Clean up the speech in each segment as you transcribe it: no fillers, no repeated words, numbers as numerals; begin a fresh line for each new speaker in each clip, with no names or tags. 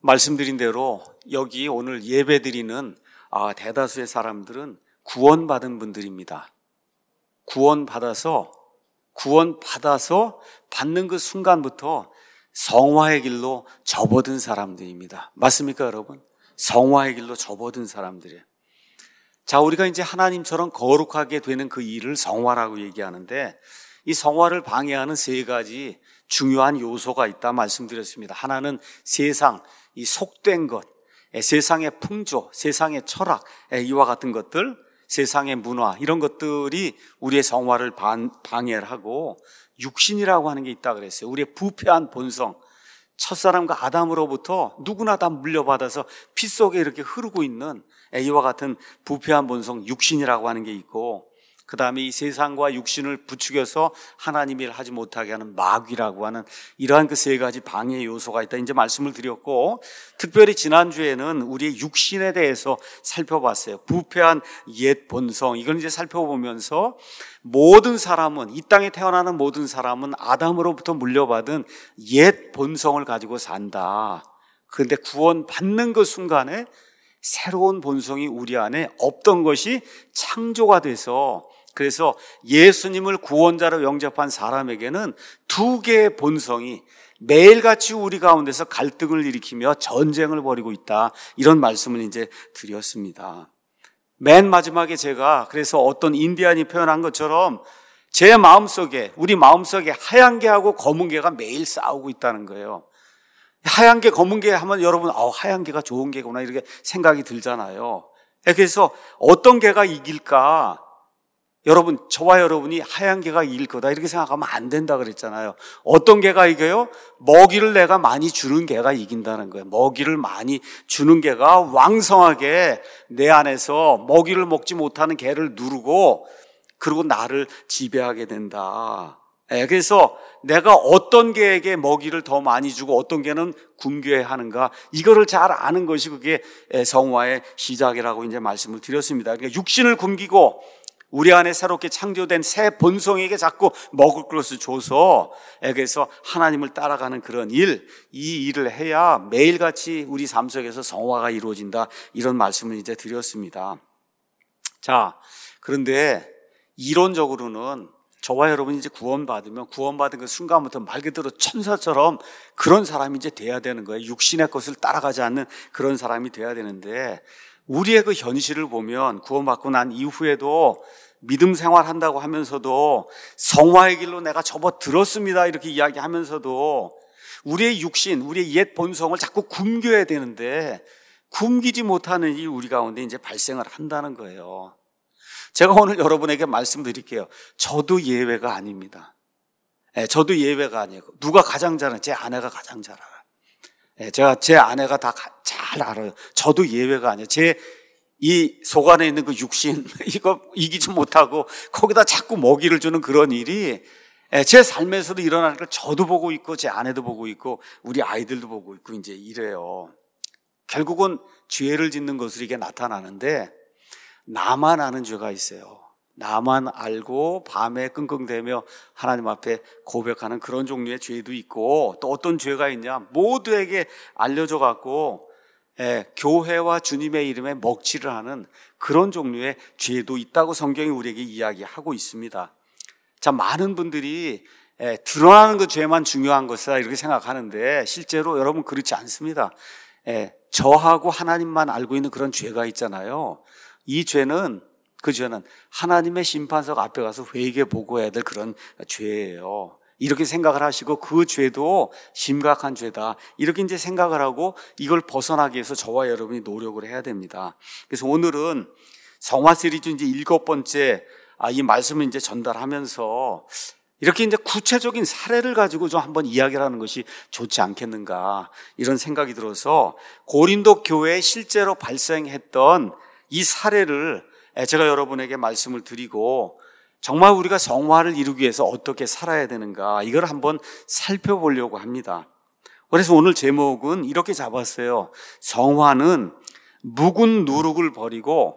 말씀드린 대로 여기 오늘 예배드리는 대다수의 사람들은 구원받은 분들입니다. 구원받아서 받는 그 순간부터 성화의 길로 접어든 사람들입니다. 맞습니까, 여러분? 성화의 길로 접어든 사람들이에요. 자, 우리가 이제 하나님처럼 거룩하게 되는 그 일을 성화라고 얘기하는데, 이 성화를 방해하는 세 가지 중요한 요소가 있다 말씀드렸습니다. 하나는 세상, 이 속된 것, 세상의 풍조, 세상의 철학, 이와 같은 것들, 세상의 문화, 이런 것들이 우리의 성화를 방해를 하고, 육신이라고 하는 게 있다 그랬어요. 우리의 부패한 본성, 첫사람과 아담으로부터 누구나 다 물려받아서 피 속에 이렇게 흐르고 있는 이와 같은 부패한 본성, 육신이라고 하는 게 있고, 그 다음에 이 세상과 육신을 부추겨서 하나님의 일을 하지 못하게 하는 마귀라고 하는 이러한 그 세 가지 방해 요소가 있다 이제 말씀을 드렸고, 특별히 지난주에는 우리의 육신에 대해서 살펴봤어요. 부패한 옛 본성, 이걸 이제 살펴보면서 모든 사람은, 이 땅에 태어나는 모든 사람은 아담으로부터 물려받은 옛 본성을 가지고 산다. 그런데 구원받는 그 순간에 새로운 본성이 우리 안에 없던 것이 창조가 돼서, 그래서 예수님을 구원자로 영접한 사람에게는 두 개의 본성이 매일같이 우리 가운데서 갈등을 일으키며 전쟁을 벌이고 있다, 이런 말씀을 이제 드렸습니다. 맨 마지막에 제가 그래서 어떤 인디안이 표현한 것처럼 제 마음속에, 우리 마음속에 하얀 개하고 검은 개가 매일 싸우고 있다는 거예요. 하얀 개, 검은 개 하면 여러분, 하얀 개가 좋은 개구나, 이렇게 생각이 들잖아요. 그래서 어떤 개가 이길까? 여러분, 저와 여러분이 하얀 개가 이길 거다, 이렇게 생각하면 안 된다 그랬잖아요. 어떤 개가 이겨요? 먹이를 내가 많이 주는 개가 이긴다는 거예요. 먹이를 많이 주는 개가 왕성하게 내 안에서 먹이를 먹지 못하는 개를 누르고, 그리고 나를 지배하게 된다. 그래서 내가 어떤 개에게 먹이를 더 많이 주고 어떤 개는 굶겨야 하는가, 이거를 잘 아는 것이 그게 성화의 시작이라고 이제 말씀을 드렸습니다. 그러니까 육신을 굶기고 우리 안에 새롭게 창조된 새 본성에게 자꾸 먹을 것을 줘서, 그래서 하나님을 따라가는 그런 일, 이 일을 해야 매일같이 우리 삶 속에서 성화가 이루어진다, 이런 말씀을 이제 드렸습니다. 자, 그런데 이론적으로는 저와 여러분이 이제 구원받으면 구원받은 그 순간부터 말 그대로 천사처럼 그런 사람이 이제 돼야 되는 거예요. 육신의 것을 따라가지 않는 그런 사람이 돼야 되는데, 우리의 그 현실을 보면 구원받고 난 이후에도 믿음 생활한다고 하면서도 성화의 길로 내가 접어들었습니다, 이렇게 이야기하면서도 우리의 육신, 우리의 옛 본성을 자꾸 굶겨야 되는데 굶기지 못하는 일이 우리 가운데 이제 발생을 한다는 거예요. 제가 오늘 여러분에게 말씀드릴게요. 저도 예외가 아닙니다. 저도 예외가 아니에요. 누가 가장 잘하는? 제 아내가 가장 잘 알아요. 제가 제 아내가 다 잘 알아요. 저도 예외가 아니에요. 제 이 속 안에 있는 그 육신, 이거 이기지 못하고 거기다 자꾸 먹이를 주는 그런 일이 제 삶에서도 일어나는 걸 저도 보고 있고 제 아내도 보고 있고 우리 아이들도 보고 있고 이제 이래요. 결국은 죄를 짓는 것으로 이게 나타나는데, 나만 아는 죄가 있어요. 나만 알고 밤에 끙끙대며 하나님 앞에 고백하는 그런 종류의 죄도 있고, 또 어떤 죄가 있냐, 모두에게 알려져 갖고 교회와 주님의 이름에 먹칠을 하는 그런 종류의 죄도 있다고 성경이 우리에게 이야기하고 있습니다. 자, 많은 분들이 드러나는 그 죄만 중요한 것이다, 이렇게 생각하는데 실제로 여러분 그렇지 않습니다. 저하고 하나님만 알고 있는 그런 죄가 있잖아요. 이 죄는, 그 죄는 하나님의 심판석 앞에 가서 회개 보고해야 될 그런 죄예요. 이렇게 생각을 하시고 그 죄도 심각한 죄다, 이렇게 이제 생각을 하고 이걸 벗어나기 위해서 저와 여러분이 노력을 해야 됩니다. 그래서 오늘은 성화 시리즈 이제 7번째 이 말씀을 이제 전달하면서 이렇게 이제 구체적인 사례를 가지고 좀 한번 이야기를 하는 것이 좋지 않겠는가, 이런 생각이 들어서 고린도 교회에 실제로 발생했던 이 사례를 제가 여러분에게 말씀을 드리고, 정말 우리가 성화를 이루기 위해서 어떻게 살아야 되는가, 이걸 한번 살펴보려고 합니다. 그래서 오늘 제목은 이렇게 잡았어요. 성화는 묵은 누룩을 버리고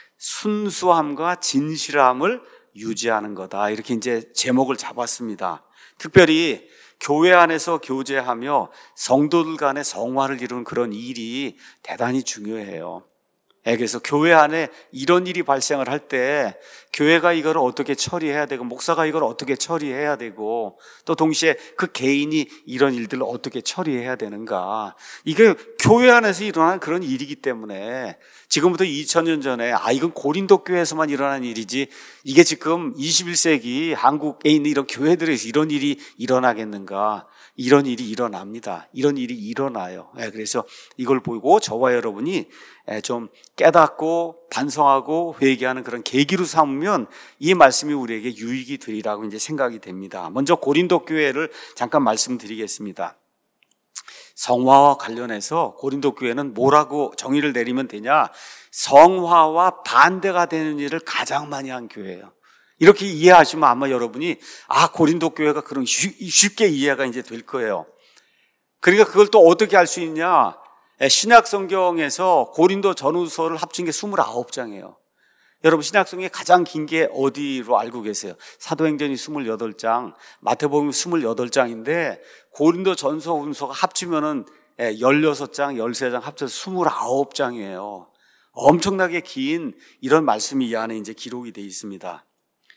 순수함과 진실함을 유지하는 거다, 이렇게 이제 제목을 잡았습니다. 특별히 교회 안에서 교제하며 성도들 간의 성화를 이루는 그런 일이 대단히 중요해요. 그래서 교회 안에 이런 일이 발생을 할 때 교회가 이걸 어떻게 처리해야 되고 목사가 이걸 어떻게 처리해야 되고 또 동시에 그 개인이 이런 일들을 어떻게 처리해야 되는가, 이게 교회 안에서 일어나는 그런 일이기 때문에 지금부터 2000년 전에 이건 고린도 교회에서만 일어난 일이지 이게 지금 21세기 한국에 있는 이런 교회들에서 이런 일이 일어나겠는가? 이런 일이 일어납니다. 이런 일이 일어나요. 그래서 이걸 보고 저와 여러분이 좀 깨닫고 반성하고 회개하는 그런 계기로 삼으면 이 말씀이 우리에게 유익이 되리라고 이제 생각이 됩니다. 먼저 고린도 교회를 잠깐 말씀드리겠습니다. 성화와 관련해서 고린도 교회는 뭐라고 정의를 내리면 되냐? 성화와 반대가 되는 일을 가장 많이 한 교회예요. 이렇게 이해하시면 아마 여러분이 고린도 교회가 그런 쉽게 이해가 이제 될 거예요. 그러니까 그걸 또 어떻게 할 수 있냐? 신약 성경에서 고린도 전후서를 합친 게 29장이에요. 여러분 신약성경에 가장 긴 게 어디로 알고 계세요? 사도행전이 28장, 마태복음 28장인데 고린도 전서 후서가 합치면은 16장, 13장 합쳐서 29장이에요. 엄청나게 긴 이런 말씀이 이 안에 이제 기록이 되어 있습니다.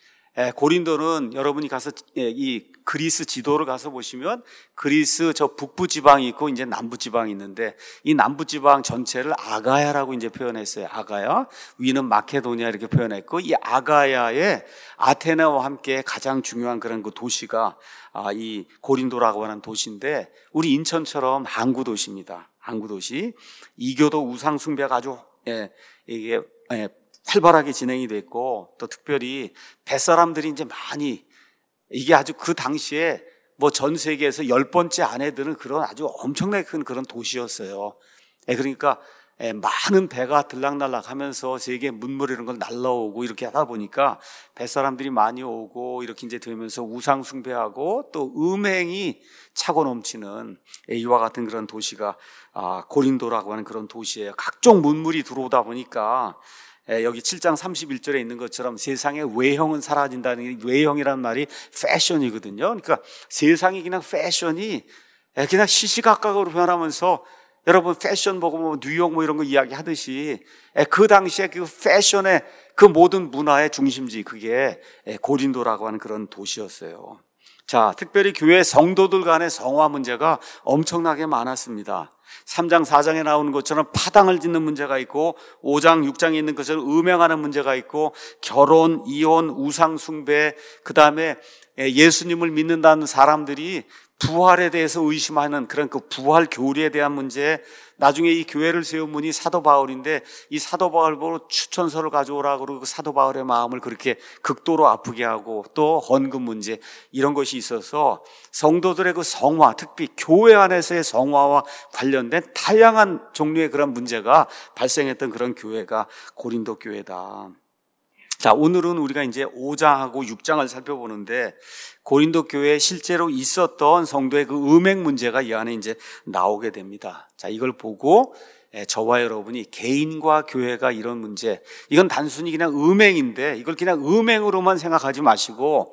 고린도는 여러분이 가서 이 그리스 지도를 가서 보시면 그리스 저 북부 지방이 있고 이제 남부 지방이 있는데 이 남부 지방 전체를 아가야라고 이제 표현했어요. 아가야, 위는 마케도니아 이렇게 표현했고 이 아가야의 아테네와 함께 가장 중요한 그런 그 도시가 이 고린도라고 하는 도시인데 우리 인천처럼 항구 도시입니다. 항구 도시. 이교도 우상 숭배가 아주 이게 활발하게 진행이 됐고 또 특별히 뱃사람들이 이제 많이 이게 아주 그 당시에 뭐 전 세계에서 10번째 안에 드는 그런 아주 엄청나게 큰 그런 도시였어요. 그러니까 많은 배가 들락날락 하면서 세계 문물 이런 걸 날라오고 이렇게 하다 보니까 뱃사람들이 많이 오고 이렇게 이제 되면서 우상 숭배하고 또 음행이 차고 넘치는 이와 같은 그런 도시가 고린도라고 하는 그런 도시예요. 각종 문물이 들어오다 보니까 여기 7장 31절에 있는 것처럼 세상의 외형은 사라진다는 게 외형이라는 말이 패션이거든요. 그러니까 세상이 그냥 패션이 그냥 시시각각으로 변하면서 여러분 패션 보고 뭐 뉴욕 뭐 이런 거 이야기 하듯이 그 당시에 그 패션의 그 모든 문화의 중심지 그게 고린도라고 하는 그런 도시였어요. 자, 특별히 교회 성도들 간의 성화 문제가 엄청나게 많았습니다. 3장 4장에 나오는 것처럼 파당을 짓는 문제가 있고 5장 6장에 있는 것처럼 음행하는 문제가 있고 결혼, 이혼, 우상 숭배, 그다음에 예수님을 믿는다는 사람들이 부활에 대해서 의심하는 그런 그 부활 교리에 대한 문제, 나중에 이 교회를 세운 분이 사도 바울인데 이 사도 바울 보고 추천서를 가져오라 그러고 그 사도 바울의 마음을 그렇게 극도로 아프게 하고 또 헌금 문제 이런 것이 있어서 성도들의 그 성화, 특히 교회 안에서의 성화와 관련된 다양한 종류의 그런 문제가 발생했던 그런 교회가 고린도 교회다. 자, 오늘은 우리가 이제 5장하고 6장을 살펴보는데 고린도 교회에 실제로 있었던 성도의 그 음행 문제가 이 안에 이제 나오게 됩니다. 자, 이걸 보고 저와 여러분이 개인과 교회가 이런 문제, 이건 단순히 그냥 음행인데 이걸 그냥 음행으로만 생각하지 마시고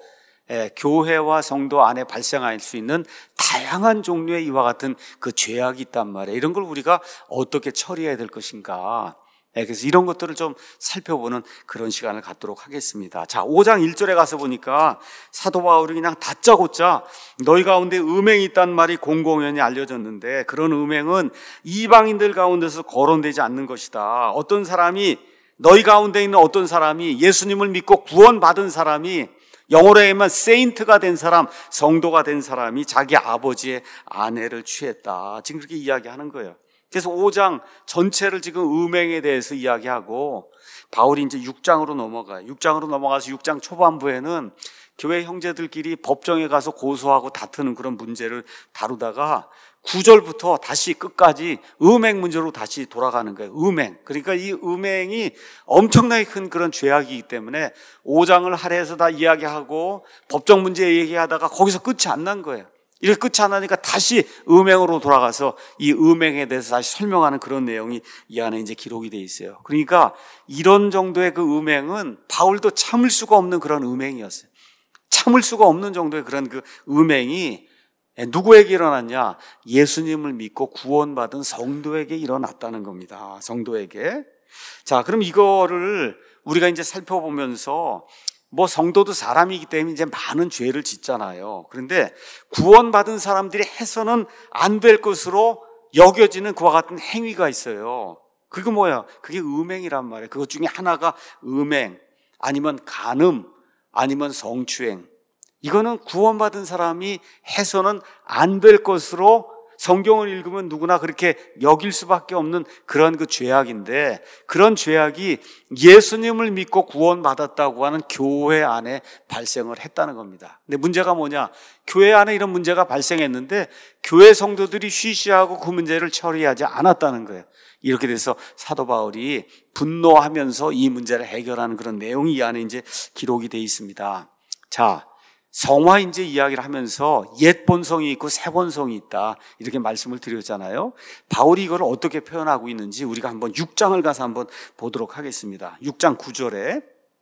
교회와 성도 안에 발생할 수 있는 다양한 종류의 이와 같은 그 죄악이 있단 말이에요. 이런 걸 우리가 어떻게 처리해야 될 것인가. 그래서 이런 것들을 좀 살펴보는 그런 시간을 갖도록 하겠습니다. 자, 5장 1절에 가서 보니까 사도 바울이 그냥 다짜고짜 너희 가운데 음행이 있다는 말이 공공연히 알려졌는데 그런 음행은 이방인들 가운데서 거론되지 않는 것이다. 어떤 사람이 너희 가운데 있는 어떤 사람이 예수님을 믿고 구원받은 사람이 영어로 하면 세인트가 된 사람, 성도가 된 사람이 자기 아버지의 아내를 취했다. 지금 그렇게 이야기하는 거예요. 그래서 5장 전체를 지금 음행에 대해서 이야기하고 바울이 이제 6장으로 넘어가요. 6장으로 넘어가서 6장 초반부에는 교회 형제들끼리 법정에 가서 고소하고 다투는 그런 문제를 다루다가 9절부터 다시 끝까지 음행 문제로 다시 돌아가는 거예요. 음행. 그러니까 이 음행이 엄청나게 큰 그런 죄악이기 때문에 5장을 할애해서 다 이야기하고 법정 문제 얘기하다가 거기서 끝이 안 난 거예요. 이렇게 끝이 안 나니까 다시 음행으로 돌아가서 이 음행에 대해서 다시 설명하는 그런 내용이 이 안에 이제 기록이 돼 있어요. 그러니까 이런 정도의 그 음행은 바울도 참을 수가 없는 그런 음행이었어요. 참을 수가 없는 정도의 그런 그 음행이 누구에게 일어났냐? 예수님을 믿고 구원받은 성도에게 일어났다는 겁니다. 성도에게. 자, 그럼 이거를 우리가 이제 살펴보면서 성도도 사람이기 때문에 이제 많은 죄를 짓잖아요. 그런데 구원받은 사람들이 해서는 안 될 것으로 여겨지는 그와 같은 행위가 있어요. 그게 뭐야? 그게 음행이란 말이에요. 그것 중에 하나가 음행, 아니면 간음, 아니면 성추행. 이거는 구원받은 사람이 해서는 안 될 것으로 성경을 읽으면 누구나 그렇게 여길 수밖에 없는 그런 그 죄악인데, 그런 죄악이 예수님을 믿고 구원받았다고 하는 교회 안에 발생을 했다는 겁니다. 근데 문제가 뭐냐? 교회 안에 이런 문제가 발생했는데 교회 성도들이 쉬쉬하고 그 문제를 처리하지 않았다는 거예요. 이렇게 돼서 사도 바울이 분노하면서 이 문제를 해결하는 그런 내용이 이 안에 이제 기록이 되어 있습니다. 자, 성화 이제 이야기를 하면서 옛 본성이 있고 새 본성이 있다, 이렇게 말씀을 드렸잖아요. 바울이 이걸 어떻게 표현하고 있는지 우리가 한번 6장을 가서 한번 보도록 하겠습니다. 6장 9절에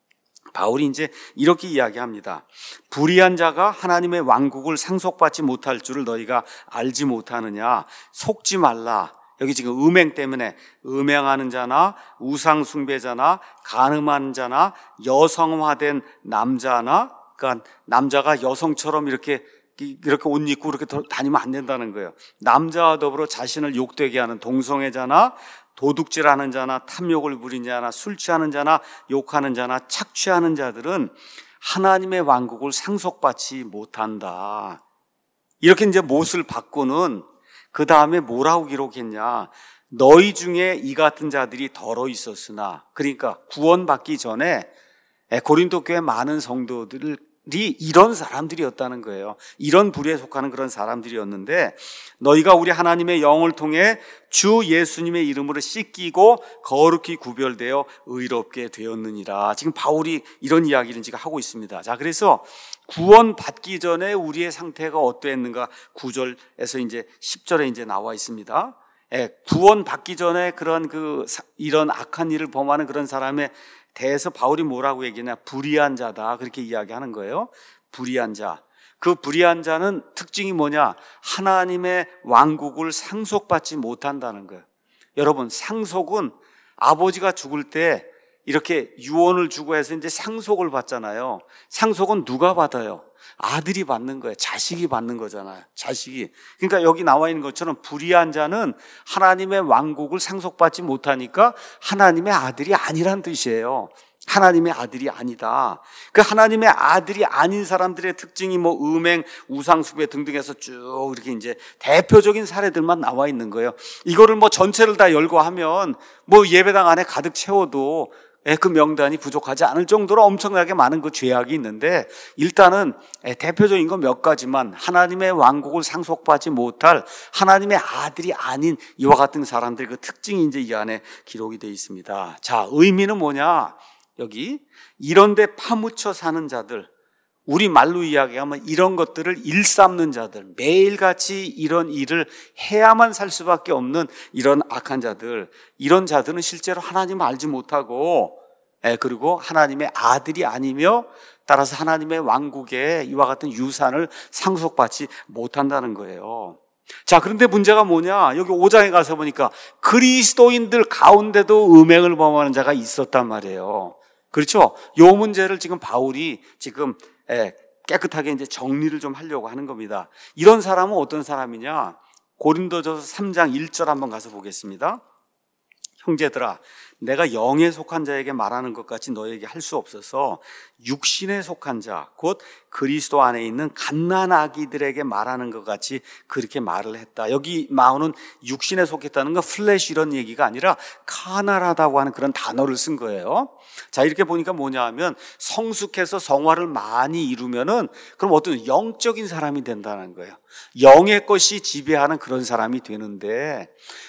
바울이 이제 이렇게 이야기합니다. 불의한 자가 하나님의 왕국을 상속받지 못할 줄을 너희가 알지 못하느냐? 속지 말라. 여기 지금 음행 때문에 음행하는 자나 우상 숭배자나 간음하는 자나 여성화된 남자나, 그러니까 남자가 여성처럼 이렇게 옷 입고 이렇게 다니면 안 된다는 거예요. 남자와 더불어 자신을 욕되게 하는 동성애자나 도둑질하는 자나 탐욕을 부리는 자나 술 취하는 자나 욕하는 자나 착취하는 자들은 하나님의 왕국을 상속받지 못한다. 이렇게 이제 못을 바꾸는, 그 다음에 뭐라고 기록했냐? 너희 중에 이 같은 자들이 덜어 있었으나, 그러니까 구원받기 전에 고린도 교회 많은 성도들이 이런 사람들이었다는 거예요. 이런 부류에 속하는 그런 사람들이었는데, 너희가 우리 하나님의 영을 통해 주 예수님의 이름으로 씻기고 거룩히 구별되어 의롭게 되었느니라. 지금 바울이 이런 이야기를 지금 하고 있습니다. 자, 그래서 구원받기 전에 우리의 상태가 어떠했는가 9절에서 이제 10절에 이제 나와 있습니다. 구원받기 전에 그런 이런 악한 일을 범하는 그런 사람의 대해서 바울이 뭐라고 얘기하냐? 불의한 자다, 그렇게 이야기하는 거예요. 불의한 자. 그 불의한 자는 특징이 뭐냐? 하나님의 왕국을 상속받지 못한다는 거예요. 여러분, 상속은 아버지가 죽을 때 이렇게 유언을 주고 해서 이제 상속을 받잖아요. 상속은 누가 받아요? 아들이 받는 거예요. 자식이 받는 거잖아요. 자식이. 그러니까 여기 나와 있는 것처럼 불의한 자는 하나님의 왕국을 상속받지 못하니까 하나님의 아들이 아니란 뜻이에요. 하나님의 아들이 아니다. 그 하나님의 아들이 아닌 사람들의 특징이 음행, 우상숭배 등등해서 쭉 이렇게 이제 대표적인 사례들만 나와 있는 거예요. 이거를 전체를 다 열거하면 예배당 안에 가득 채워도 그 명단이 부족하지 않을 정도로 엄청나게 많은 그 죄악이 있는데, 일단은 대표적인 건 몇 가지만, 하나님의 왕국을 상속받지 못할 하나님의 아들이 아닌 이와 같은 사람들 그 특징이 이제 이 안에 기록이 되어 있습니다. 자, 의미는 뭐냐? 여기 이런 데 파묻혀 사는 자들, 우리 말로 이야기하면 이런 것들을 일삼는 자들, 매일같이 이런 일을 해야만 살 수밖에 없는 이런 악한 자들, 이런 자들은 실제로 하나님을 알지 못하고, 그리고 하나님의 아들이 아니며, 따라서 하나님의 왕국에 이와 같은 유산을 상속받지 못한다는 거예요. 자, 그런데 문제가 뭐냐? 여기 5장에 가서 보니까 그리스도인들 가운데도 음행을 범하는 자가 있었단 말이에요. 그렇죠? 요 문제를 지금 바울이 지금 깨끗하게 이제 정리를 좀 하려고 하는 겁니다. 이런 사람은 어떤 사람이냐? 고린도전서 3장 1절 한번 가서 보겠습니다. 형제들아, 내가 영에 속한 자에게 말하는 것 같이 너에게 할 수 없어서 육신에 속한 자, 곧 그리스도 안에 있는 갓난아기들에게 말하는 것 같이 그렇게 말을 했다. 여기 나오는 육신에 속했다는 건 플래시 이런 얘기가 아니라 카날하다고 하는 그런 단어를 쓴 거예요. 자, 이렇게 보니까 뭐냐 하면 성숙해서 성화를 많이 이루면은 그럼 어떤 영적인 사람이 된다는 거예요. 영의 것이 지배하는 그런 사람이 되는데,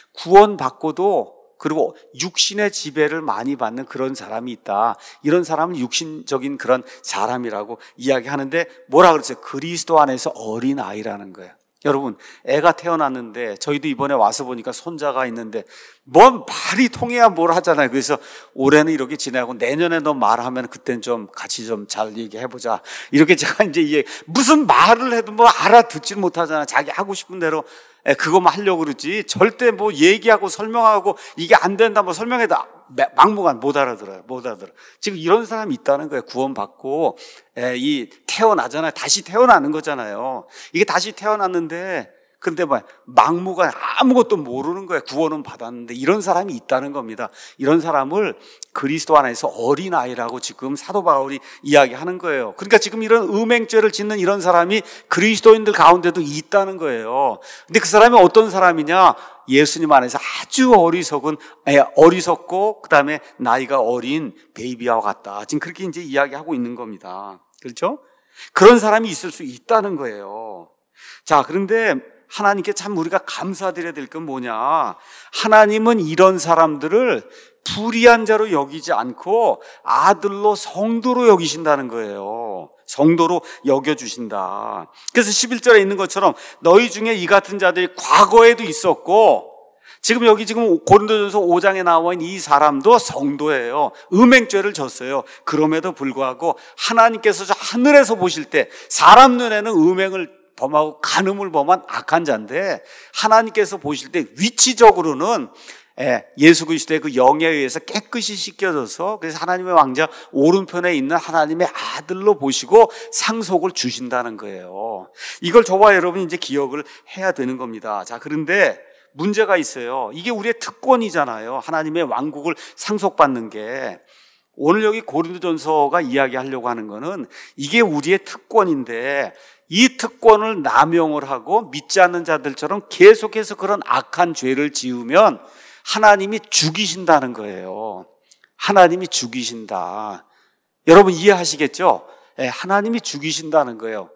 구원받고도 그리고 육신의 지배를 많이 받는 그런 사람이 있다. 이런 사람은 육신적인 그런 사람이라고 이야기하는데, 뭐라 그랬어요? 그리스도 안에서 어린아이라는 거예요. 여러분, 애가 태어났는데 저희도 이번에 와서 보니까 손자가 있는데 뭔 말이 통해야 뭘 하잖아요. 그래서 올해는 이렇게 지내고 내년에 너 말하면 그땐 좀 같이 좀 잘 얘기해보자. 이렇게 제가 이제 무슨 말을 해도 뭐 알아듣질 못하잖아. 자기 하고 싶은 대로 그것만 하려고 그러지. 절대 뭐 얘기하고 설명하고 이게 안 된다 뭐 설명해도 막무가내 못 알아들어요. 못 알아들어. 지금 이런 사람이 있다는 거예요. 구원받고 태어나잖아요. 다시 태어나는 거잖아요. 이게 다시 태어났는데 근데 뭐 막무가내 아무것도 모르는 거예요. 구원은 받았는데 이런 사람이 있다는 겁니다. 이런 사람을 그리스도 안에서 어린아이라고 지금 사도 바울이 이야기하는 거예요. 그러니까 지금 이런 음행죄를 짓는 이런 사람이 그리스도인들 가운데도 있다는 거예요. 근데 그 사람이 어떤 사람이냐? 예수님 안에서 아주 어리석고 그다음에 나이가 어린 베이비와 같다. 지금 그렇게 이제 이야기하고 있는 겁니다. 그렇죠? 그런 사람이 있을 수 있다는 거예요. 자, 그런데 하나님께 참 우리가 감사드려야 될 건 뭐냐? 하나님은 이런 사람들을 불의한 자로 여기지 않고 아들로 성도로 여기신다는 거예요. 성도로 여겨주신다. 그래서 11절에 있는 것처럼 너희 중에 이 같은 자들이 과거에도 있었고 지금 고린도전서 5장에 나와 있는 이 사람도 성도예요. 음행죄를 졌어요. 그럼에도 불구하고 하나님께서 저 하늘에서 보실 때 사람 눈에는 음행을 범하고 간음을 범한 악한 자인데 하나님께서 보실 때 위치적으로는 예수 그리스도의 그 영에 의해서 깨끗이 씻겨져서 그래서 하나님의 왕자 오른편에 있는 하나님의 아들로 보시고 상속을 주신다는 거예요. 이걸 저와 여러분이 이제 기억을 해야 되는 겁니다. 자, 그런데 문제가 있어요. 이게 우리의 특권이잖아요. 하나님의 왕국을 상속받는 게. 오늘 여기 고린도전서가 이야기하려고 하는 거는 이게 우리의 특권인데 이 특권을 남용을 하고 믿지 않는 자들처럼 계속해서 그런 악한 죄를 지으면 하나님이 죽이신다는 거예요. 하나님이 죽이신다. 여러분 이해하시겠죠? 하나님이 죽이신다는 거예요.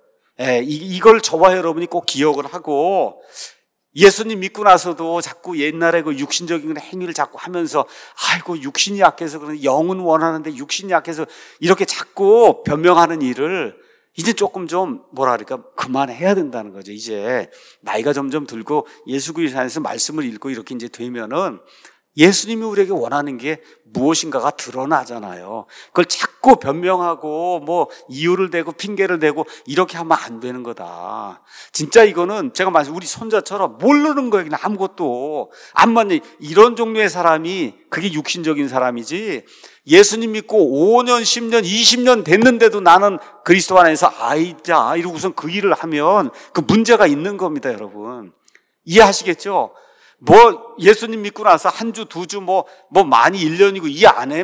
이걸 저와 여러분이 꼭 기억을 하고 예수님 믿고 나서도 자꾸 옛날에 그 육신적인 행위를 자꾸 하면서 아이고 육신이 약해서 그런데 영은 원하는데 육신이 약해서 이렇게 자꾸 변명하는 일을 이제 조금 좀 그만해야 된다는 거죠. 이제 나이가 점점 들고 예수 그리스도 안에서 말씀을 읽고 이렇게 이제 되면은 예수님이 우리에게 원하는 게 무엇인가가 드러나잖아요. 그걸 자꾸 변명하고 뭐 이유를 대고 핑계를 대고 이렇게 하면 안 되는 거다. 진짜 이거는 제가 우리 손자처럼 모르는 거예요. 그냥 아무것도 안 맞는 이런 종류의 사람이 그게 육신적인 사람이지 예수님 믿고 5년, 10년, 20년 됐는데도 나는 그리스도 안에서 아이자 이러고선 그 일을 하면 그 문제가 있는 겁니다, 여러분. 이해하시겠죠? 뭐 예수님 믿고 나서 한 주, 두 주 많이 1년이고 이 안에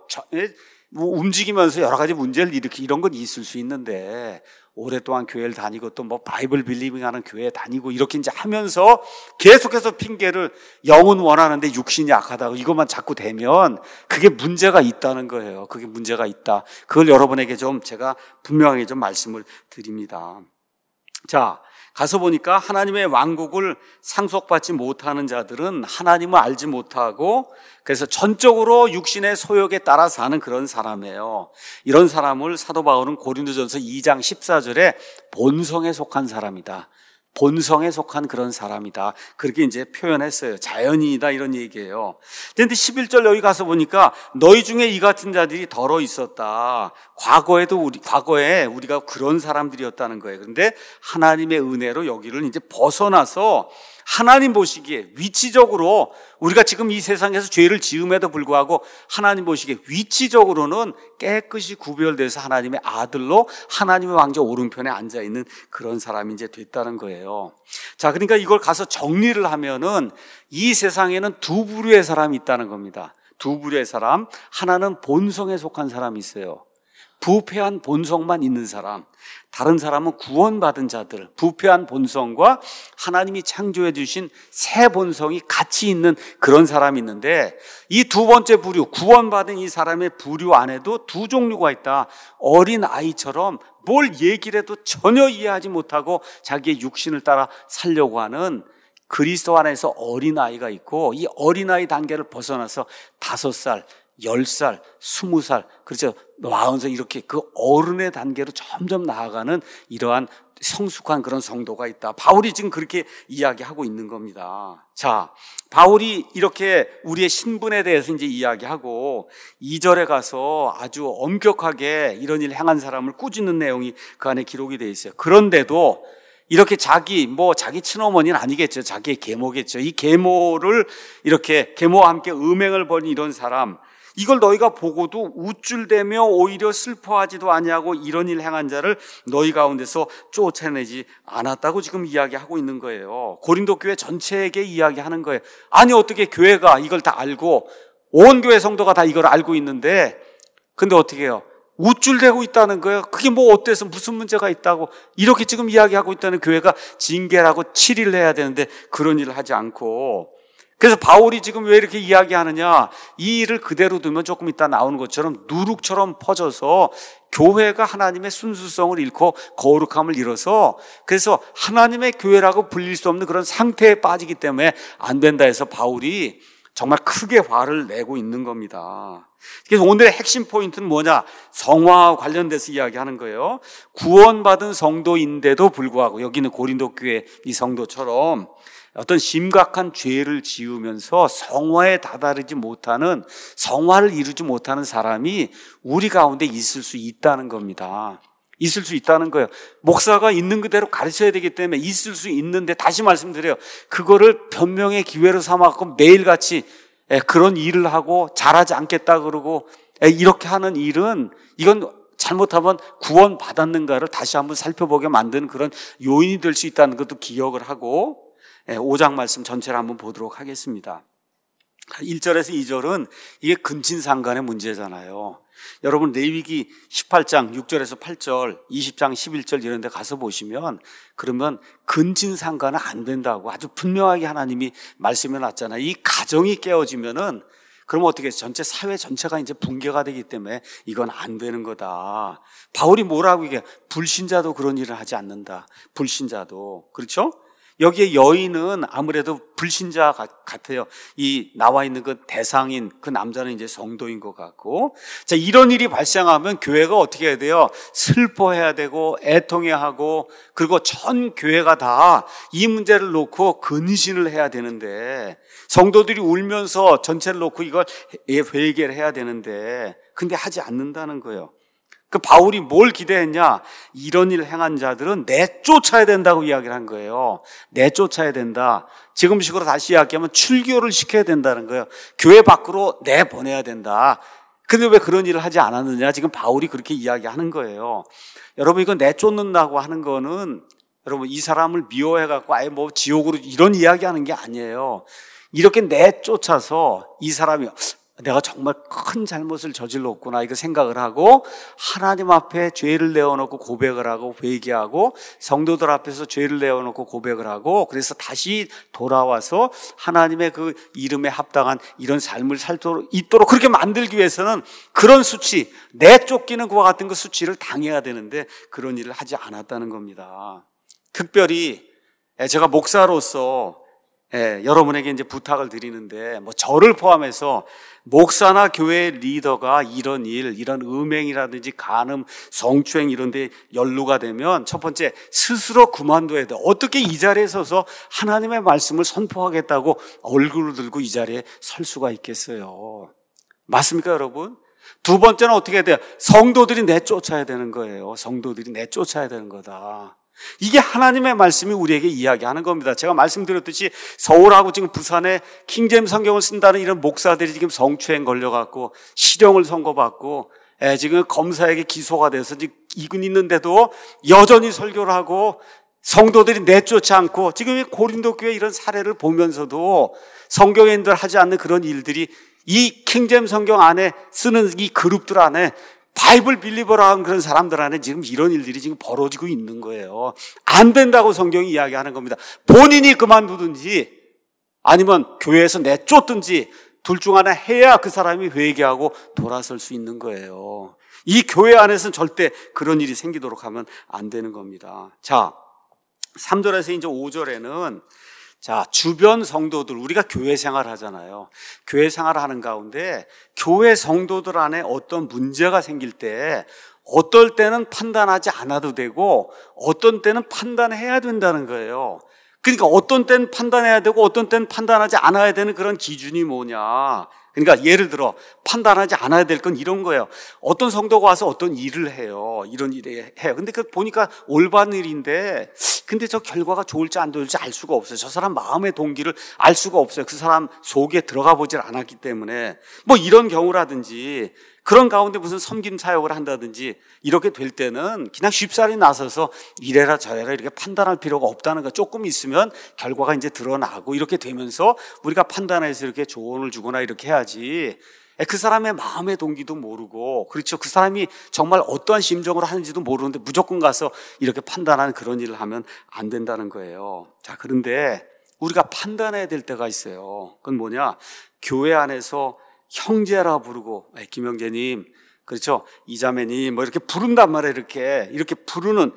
움직이면서 여러 가지 문제를 일으키고 이런 건 있을 수 있는데 오랫동안 교회를 다니고 또 바이블 빌리빙하는 교회 다니고 이렇게 이제 하면서 계속해서 핑계를 영은 원하는데 육신이 약하다고 이것만 자꾸 대면 그게 문제가 있다는 거예요. 그게 문제가 있다. 그걸 여러분에게 좀 제가 분명하게 좀 말씀을 드립니다. 자, 가서 보니까 하나님의 왕국을 상속받지 못하는 자들은 하나님을 알지 못하고 그래서 전적으로 육신의 소욕에 따라 사는 그런 사람이에요. 이런 사람을 사도 바울은 고린도전서 2장 14절에 본성에 속한 사람이다. 본성에 속한 그런 사람이다. 그렇게 이제 표현했어요. 자연인이다 이런 얘기예요. 그런데 11절 여기 가서 보니까 너희 중에 이 같은 자들이 덜어 있었다. 과거에 우리가 그런 사람들이었다는 거예요. 그런데 하나님의 은혜로 여기를 이제 벗어나서 하나님 보시기에 위치적으로 우리가 지금 이 세상에서 죄를 지음에도 불구하고 하나님 보시기에 위치적으로는 깨끗이 구별돼서 하나님의 아들로 하나님의 왕자 오른편에 앉아있는 그런 사람이 이제 됐다는 거예요. 자, 그러니까 이걸 가서 정리를 하면은 이 세상에는 두 부류의 사람이 있다는 겁니다. 두 부류의 사람. 하나는 본성에 속한 사람이 있어요. 부패한 본성만 있는 사람. 다른 사람은 구원받은 자들, 부패한 본성과 하나님이 창조해 주신 새 본성이 같이 있는 그런 사람이 있는데 이 두 번째 부류, 구원받은 이 사람의 부류 안에도 두 종류가 있다. 어린 아이처럼 뭘 얘기를 해도 전혀 이해하지 못하고 자기의 육신을 따라 살려고 하는 그리스도 안에서 어린아이가 있고 이 어린아이 단계를 벗어나서 5살, 10살, 20살, 그렇죠. 40살 이렇게 그 어른의 단계로 점점 나아가는 이러한 성숙한 그런 성도가 있다. 바울이 지금 그렇게 이야기하고 있는 겁니다. 자, 바울이 이렇게 우리의 신분에 대해서 이제 이야기하고 2절에 가서 아주 엄격하게 이런 일 행한 사람을 꾸짖는 내용이 그 안에 기록이 되어 있어요. 그런데도 이렇게 자기 친어머니는 아니겠죠. 자기의 계모겠죠. 이 계모를 이렇게 계모와 함께 음행을 벌인 이런 사람, 이걸 너희가 보고도 우쭐대며 오히려 슬퍼하지도 아니하고 이런 일 행한 자를 너희 가운데서 쫓아내지 않았다고 지금 이야기하고 있는 거예요. 고린도 교회 전체에게 이야기하는 거예요. 아니 어떻게 교회가 이걸 다 알고 온 교회 성도가 다 이걸 알고 있는데 근데 어떻게 해요? 우쭐대고 있다는 거예요. 그게 뭐 어때서 무슨 문제가 있다고 이렇게 지금 이야기하고 있다는 교회가 징계라고 치리를 해야 되는데 그런 일을 하지 않고, 그래서 바울이 지금 왜 이렇게 이야기하느냐, 이 일을 그대로 두면 조금 이따 나오는 것처럼 누룩처럼 퍼져서 교회가 하나님의 순수성을 잃고 거룩함을 잃어서 그래서 하나님의 교회라고 불릴 수 없는 그런 상태에 빠지기 때문에 안 된다 해서 바울이 정말 크게 화를 내고 있는 겁니다. 그래서 오늘의 핵심 포인트는 뭐냐? 성화와 관련돼서 이야기하는 거예요. 구원받은 성도인데도 불구하고 여기는 고린도 교회 이 성도처럼 어떤 심각한 죄를 지으면서 성화에 다다르지 못하는, 성화를 이루지 못하는 사람이 우리 가운데 있을 수 있다는 겁니다. 있을 수 있다는 거예요. 목사가 있는 그대로 가르쳐야 되기 때문에 있을 수 있는데, 다시 말씀드려요, 그거를 변명의 기회로 삼아갖고 매일같이 그런 일을 하고 잘하지 않겠다 그러고 이렇게 하는 일은, 이건 잘못하면 구원 받았는가를 다시 한번 살펴보게 만드는 그런 요인이 될 수 있다는 것도 기억을 하고 5장 말씀 전체를 한번 보도록 하겠습니다. 1절에서 2절은 이게 근친상간의 문제잖아요. 여러분 레위기 18장 6절에서 8절, 20장 11절 이런 데 가서 보시면 그러면 근친상간은 안 된다고 아주 분명하게 하나님이 말씀해 놨잖아요. 이 가정이 깨어지면은 그러면 어떻게 전체 사회 전체가 이제 붕괴가 되기 때문에 이건 안 되는 거다. 바울이 뭐라고 얘기해? 불신자도 그런 일을 하지 않는다. 불신자도. 그렇죠? 여기에 여인은 아무래도 불신자 같아요. 이 나와 있는 그 대상인 그 남자는 이제 성도인 것 같고, 자, 이런 일이 발생하면 교회가 어떻게 해야 돼요? 슬퍼해야 되고 애통해야 하고, 그리고 전 교회가 다 이 문제를 놓고 근신을 해야 되는데, 성도들이 울면서 전체를 놓고 이걸 회개를 해야 되는데, 근데 하지 않는다는 거예요. 그 바울이 뭘 기대했냐? 이런 일을 행한 자들은 내쫓아야 된다고 이야기를 한 거예요. 내쫓아야 된다. 지금식으로 다시 이야기하면 출교를 시켜야 된다는 거예요. 교회 밖으로 내보내야 된다. 근데 왜 그런 일을 하지 않았느냐? 지금 바울이 그렇게 이야기하는 거예요. 여러분, 이거 내쫓는다고 하는 거는 여러분 이 사람을 미워해갖고 아예 뭐 지옥으로 이런 이야기하는 게 아니에요. 이렇게 내쫓아서 이 사람이 내가 정말 큰 잘못을 저질렀구나 이거 생각을 하고 하나님 앞에 죄를 내어놓고 고백을 하고 회개하고 성도들 앞에서 죄를 내어놓고 고백을 하고 그래서 다시 돌아와서 하나님의 그 이름에 합당한 이런 삶을 살도록 있도록 그렇게 만들기 위해서는 그런 수치, 내쫓기는 그와 같은 그 수치를 당해야 되는데 그런 일을 하지 않았다는 겁니다. 특별히 제가 목사로서 여러분에게 이제 부탁을 드리는데, 뭐 저를 포함해서 목사나 교회 리더가 이런 일, 이런 음행이라든지 간음, 성추행 이런 데 연루가 되면 첫 번째 스스로 그만둬야 돼. 어떻게 이 자리에 서서 하나님의 말씀을 선포하겠다고 얼굴을 들고 이 자리에 설 수가 있겠어요? 맞습니까, 여러분? 두 번째는 어떻게 해야 돼요? 성도들이 내쫓아야 되는 거예요. 성도들이 내쫓아야 되는 거다. 이게 하나님의 말씀이 우리에게 이야기하는 겁니다. 제가 말씀드렸듯이 서울하고 지금 부산에 킹제임스 성경을 쓴다는 이런 목사들이 지금 성추행 걸려갖고 실형을 선고받고 지금 검사에게 기소가 돼서 지금 이근 있는데도 여전히 설교를 하고 성도들이 내쫓지 않고 지금 이 고린도 교회 이런 사례를 보면서도 성경인들 하지 않는 그런 일들이 이 킹제임스 성경 안에 쓰는 이 그룹들 안에 바이블 빌리버라는 그런 사람들 안에 지금 이런 일들이 지금 벌어지고 있는 거예요. 안 된다고 성경이 이야기하는 겁니다. 본인이 그만두든지 아니면 교회에서 내쫓든지 둘 중 하나 해야 그 사람이 회개하고 돌아설 수 있는 거예요. 이 교회 안에서는 절대 그런 일이 생기도록 하면 안 되는 겁니다. 자, 3절에서 이제 5절에는 자, 주변 성도들, 우리가 교회 생활 하잖아요. 교회 생활 하는 가운데 교회 성도들 안에 어떤 문제가 생길 때 어떨 때는 판단하지 않아도 되고 어떤 때는 판단해야 된다는 거예요. 그러니까 어떤 때는 판단해야 되고 어떤 때는 판단하지 않아야 되는 그런 기준이 뭐냐. 그러니까 예를 들어 판단하지 않아야 될 건 이런 거예요. 어떤 성도가 와서 어떤 일을 해요. 이런 일을 해요. 근데 그 보니까 올바른 일인데 근데 저 결과가 좋을지 안 좋을지 알 수가 없어요. 저 사람 마음의 동기를 알 수가 없어요. 그 사람 속에 들어가 보질 않았기 때문에 뭐 이런 경우라든지 그런 가운데 무슨 섬김 사역을 한다든지 이렇게 될 때는 그냥 쉽사리 나서서 이래라 저래라 이렇게 판단할 필요가 없다는 거. 조금 있으면 결과가 이제 드러나고 이렇게 되면서 우리가 판단해서 이렇게 조언을 주거나 이렇게 해야지. 그 사람의 마음의 동기도 모르고, 그렇죠, 그 사람이 정말 어떠한 심정으로 하는지도 모르는데 무조건 가서 이렇게 판단하는 그런 일을 하면 안 된다는 거예요. 자, 그런데 우리가 판단해야 될 때가 있어요. 그건 뭐냐, 교회 안에서 형제라 부르고, 김영재님, 그렇죠, 이자매님 뭐 이렇게 부른단 말이에요. 이렇게 부르는,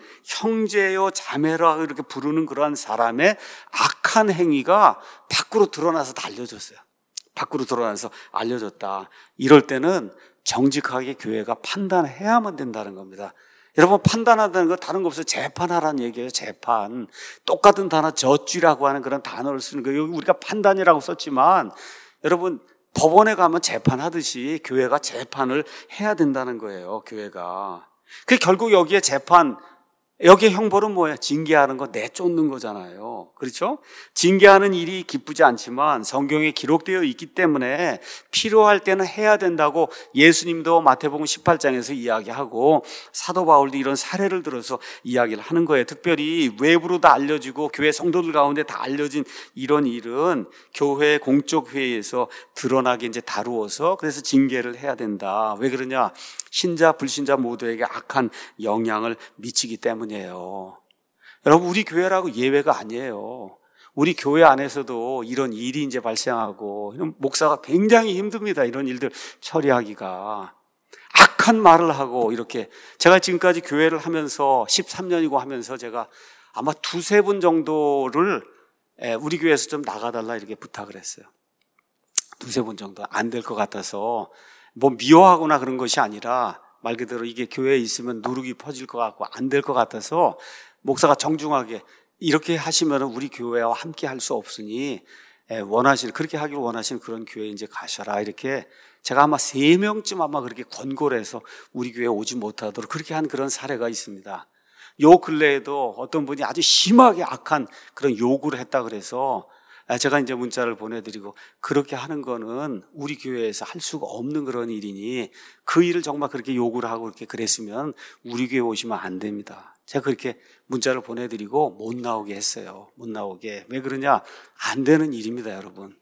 형제요 자매라 이렇게 부르는 그러한 사람의 악한 행위가 밖으로 드러나서 다 알려졌어요. 밖으로 드러나서 알려졌다. 이럴 때는 정직하게 교회가 판단해야만 된다는 겁니다. 여러분, 판단한다는 거 다른 거 없어요. 재판하라는 얘기예요. 재판. 똑같은 단어 저주라고 하는 그런 단어를 쓰는 거예요. 여기 우리가 판단이라고 썼지만 여러분, 법원에 가면 재판하듯이 교회가 재판을 해야 된다는 거예요. 교회가. 그 결국 여기에 재판, 여기에 형벌은 뭐예요? 징계하는 거, 내쫓는 거잖아요. 그렇죠? 징계하는 일이 기쁘지 않지만 성경에 기록되어 있기 때문에 필요할 때는 해야 된다고 예수님도 마태복음 18장에서 이야기하고 사도 바울도 이런 사례를 들어서 이야기를 하는 거예요. 특별히 외부로 다 알려지고 교회 성도들 가운데 다 알려진 이런 일은 교회 공적 회의에서 드러나게 이제 다루어서 그래서 징계를 해야 된다. 왜 그러냐? 신자 불신자 모두에게 악한 영향을 미치기 때문이에요. 여러분, 우리 교회라고 예외가 아니에요. 우리 교회 안에서도 이런 일이 이제 발생하고, 이런 목사가 굉장히 힘듭니다. 이런 일들 처리하기가. 악한 말을 하고 이렇게. 제가 지금까지 교회를 하면서 13년이고 하면서 제가 아마 두세 분 정도를 우리 교회에서 좀 나가달라 이렇게 부탁을 했어요. 두세 분 정도. 안 될 것 같아서. 뭐 미워하거나 그런 것이 아니라 말 그대로 이게 교회에 있으면 누룩이 퍼질 것 같고 안 될 것 같아서 목사가 정중하게 이렇게 하시면 우리 교회와 함께 할 수 없으니 그렇게 하기를 원하시는 그런 교회에 이제 가셔라. 이렇게 제가 아마 3명쯤 아마 그렇게 권고를 해서 우리 교회에 오지 못하도록 그렇게 한 그런 사례가 있습니다. 요 근래에도 어떤 분이 아주 심하게 악한 그런 요구를 했다 그래서 제가 이제 문자를 보내드리고, 그렇게 하는 거는 우리 교회에서 할 수가 없는 그런 일이니 그 일을 정말 그렇게 요구를 하고 이렇게 그랬으면 우리 교회 오시면 안 됩니다. 제가 그렇게 문자를 보내드리고 못 나오게 했어요. 못 나오게. 왜 그러냐? 안 되는 일입니다, 여러분.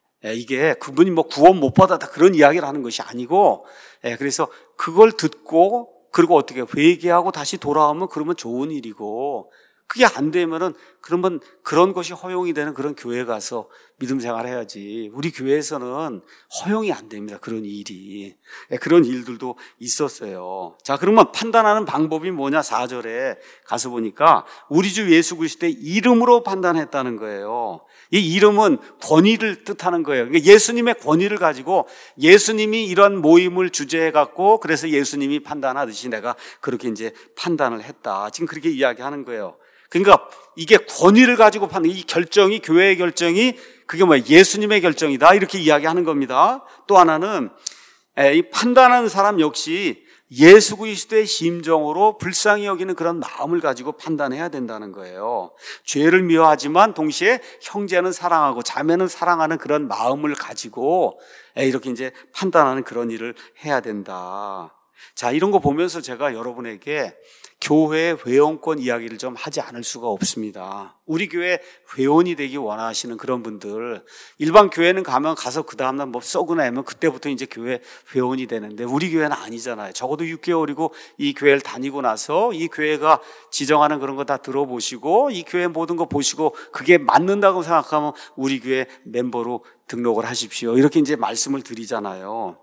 이게 그분이 뭐 구원 못 받았다 그런 이야기를 하는 것이 아니고, 그래서 그걸 듣고 그리고 어떻게 회개하고 다시 돌아오면 그러면 좋은 일이고, 그게 안 되면은 그러면 그런 것이 허용이 되는 그런 교회에 가서 믿음 생활해야지. 우리 교회에서는 허용이 안 됩니다. 그런 일이. 그런 일들도 있었어요. 자, 그러면 판단하는 방법이 뭐냐? 4절에 가서 보니까 우리 주 예수 그리스도의 이름으로 판단했다는 거예요. 이 이름은 권위를 뜻하는 거예요. 그러니까 예수님의 권위를 가지고 예수님이 이런 모임을 주재해 갖고 그래서 예수님이 판단하듯이 내가 그렇게 이제 판단을 했다. 지금 그렇게 이야기하는 거예요. 그러니까 이게 권위를 가지고 이 결정이, 교회의 결정이 그게 뭐야? 예수님의 결정이다. 이렇게 이야기하는 겁니다. 또 하나는 이 판단하는 사람 역시 예수 그리스도의 심정으로 불쌍히 여기는 그런 마음을 가지고 판단해야 된다는 거예요. 죄를 미워하지만 동시에 형제는 사랑하고 자매는 사랑하는 그런 마음을 가지고 이렇게 이제 판단하는 그런 일을 해야 된다. 자, 이런 거 보면서 제가 여러분에게 교회 회원권 이야기를 좀 하지 않을 수가 없습니다. 우리 교회 회원이 되기 원하시는 그런 분들, 일반 교회는 가서 그 다음날 뭐 썩으나 하면 그때부터 이제 교회 회원이 되는데 우리 교회는 아니잖아요. 적어도 6개월이고 이 교회를 다니고 나서 이 교회가 지정하는 그런 거 다 들어보시고 이 교회 모든 거 보시고 그게 맞는다고 생각하면 우리 교회 멤버로 등록을 하십시오. 이렇게 이제 말씀을 드리잖아요.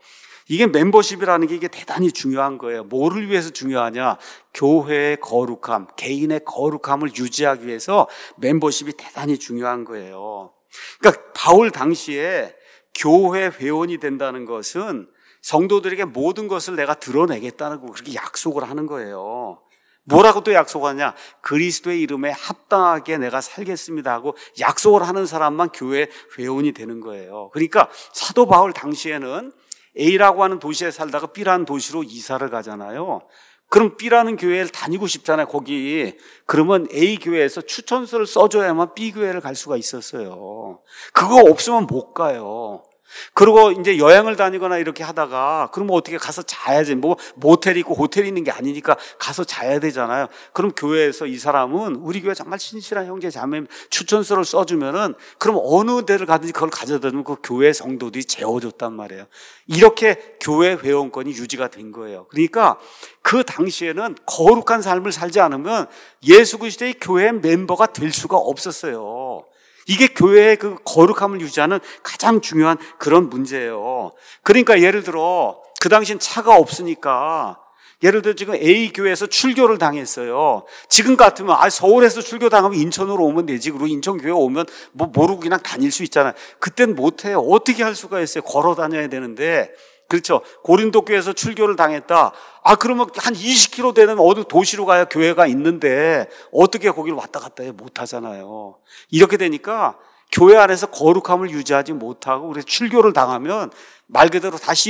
이게 멤버십이라는 게 이게 대단히 중요한 거예요. 뭐를 위해서 중요하냐? 교회의 거룩함, 개인의 거룩함을 유지하기 위해서 멤버십이 대단히 중요한 거예요. 그러니까 바울 당시에 교회 회원이 된다는 것은 성도들에게 모든 것을 내가 드러내겠다는 거, 그렇게 약속을 하는 거예요. 뭐라고 또 약속하냐? 그리스도의 이름에 합당하게 내가 살겠습니다 하고 약속을 하는 사람만 교회 회원이 되는 거예요. 그러니까 사도 바울 당시에는 A라고 하는 도시에 살다가 B라는 도시로 이사를 가잖아요. 그럼 B라는 교회를 다니고 싶잖아요, 거기. 그러면 A 교회에서 추천서를 써줘야만 B 교회를 갈 수가 있었어요. 그거 없으면 못 가요. 그리고 이제 여행을 다니거나 이렇게 하다가 그러면 어떻게 가서 자야지. 뭐 모텔이 있고 호텔이 있는 게 아니니까 가서 자야 되잖아요. 그럼 교회에서 이 사람은 우리 교회 정말 신실한 형제 자매 추천서를 써주면은 그럼 어느 데를 가든지 그걸 가져다 주면 그 교회 성도들이 재워줬단 말이에요. 이렇게 교회 회원권이 유지가 된 거예요. 그러니까 그 당시에는 거룩한 삶을 살지 않으면 예수 그리스도의 교회 멤버가 될 수가 없었어요. 이게 교회의 그 거룩함을 유지하는 가장 중요한 그런 문제예요. 그러니까 예를 들어 그 당시엔 차가 없으니까 예를 들어 지금 A 교회에서 출교를 당했어요. 지금 같으면 서울에서 출교 당하면 인천으로 오면 되지. 그리고 인천 교회 오면 뭐 모르고 그냥 다닐 수 있잖아요. 그땐 못해요. 어떻게 할 수가 있어요? 걸어 다녀야 되는데. 그렇죠. 고린도 교회에서 출교를 당했다. 그러면 한 20km 되는 어느 도시로 가야 교회가 있는데 어떻게 거기를 왔다 갔다 해? 못 하잖아요. 이렇게 되니까 교회 안에서 거룩함을 유지하지 못하고 그래서 출교를 당하면 말 그대로 다시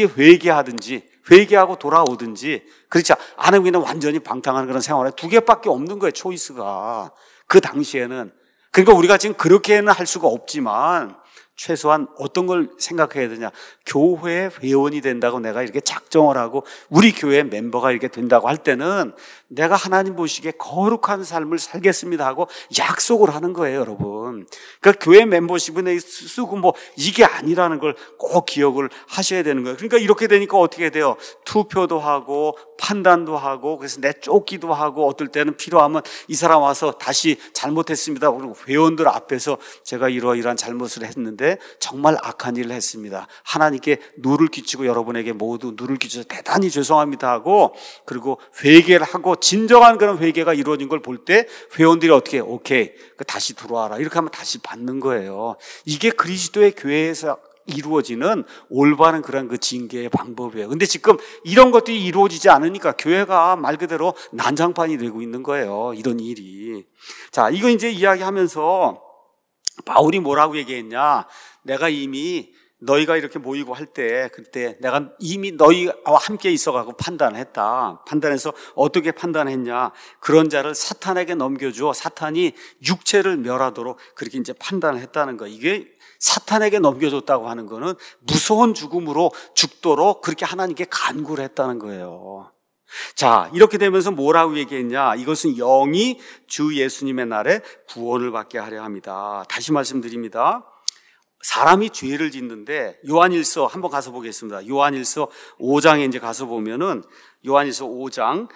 회개하고 돌아오든지 그렇지 않으면 그냥 완전히 방탕하는 그런 생활에 두 개밖에 없는 거예요. 초이스가. 그 당시에는. 그러니까 우리가 지금 그렇게는 할 수가 없지만 최소한 어떤 걸 생각해야 되냐. 교회 회원이 된다고 내가 이렇게 작정을 하고 우리 교회 멤버가 이렇게 된다고 할 때는 내가 하나님 보시기에 거룩한 삶을 살겠습니다 하고 약속을 하는 거예요, 여러분. 그러니까 교회 멤버십은 쓰고 뭐 이게 아니라는 걸 꼭 기억을 하셔야 되는 거예요. 그러니까 이렇게 되니까 어떻게 돼요? 투표도 하고 판단도 하고 그래서 내쫓기도 하고 어떨 때는 필요하면 이 사람 와서 다시 잘못했습니다. 그리고 회원들 앞에서 제가 이러이러한 잘못을 했는데 정말 악한 일을 했습니다. 하나님께 누를 끼치고 여러분에게 모두 누를 끼쳐서 대단히 죄송합니다 하고 그리고 회개를 하고 진정한 그런 회개가 이루어진 걸 볼 때 회원들이 어떻게 오케이 다시 들어와라 이렇게 하면 다시 받는 거예요. 이게 그리스도의 교회에서 이루어지는 올바른 그런 그 징계의 방법이에요. 근데 지금 이런 것들이 이루어지지 않으니까 교회가 말 그대로 난장판이 되고 있는 거예요. 이런 일이. 자, 이거 이제 이야기하면서 바울이 뭐라고 얘기했냐? 내가 이미 너희가 이렇게 모이고 할 때 그때 내가 이미 너희와 함께 있어가고 판단했다. 판단해서 어떻게 판단했냐? 그런 자를 사탄에게 넘겨주어 사탄이 육체를 멸하도록 그렇게 이제 판단을 했다는 거. 이게 사탄에게 넘겨줬다고 하는 거는 무서운 죽음으로 죽도록 그렇게 하나님께 간구를 했다는 거예요. 자, 이렇게 되면서 뭐라고 얘기했냐? 이것은 영이 주 예수님의 날에 구원을 받게 하려 합니다. 다시 말씀드립니다. 사람이 죄를 짓는데 요한일서 한번 가서 보겠습니다. 요한일서 5장에 이제 가서 보면은 요한일서 5장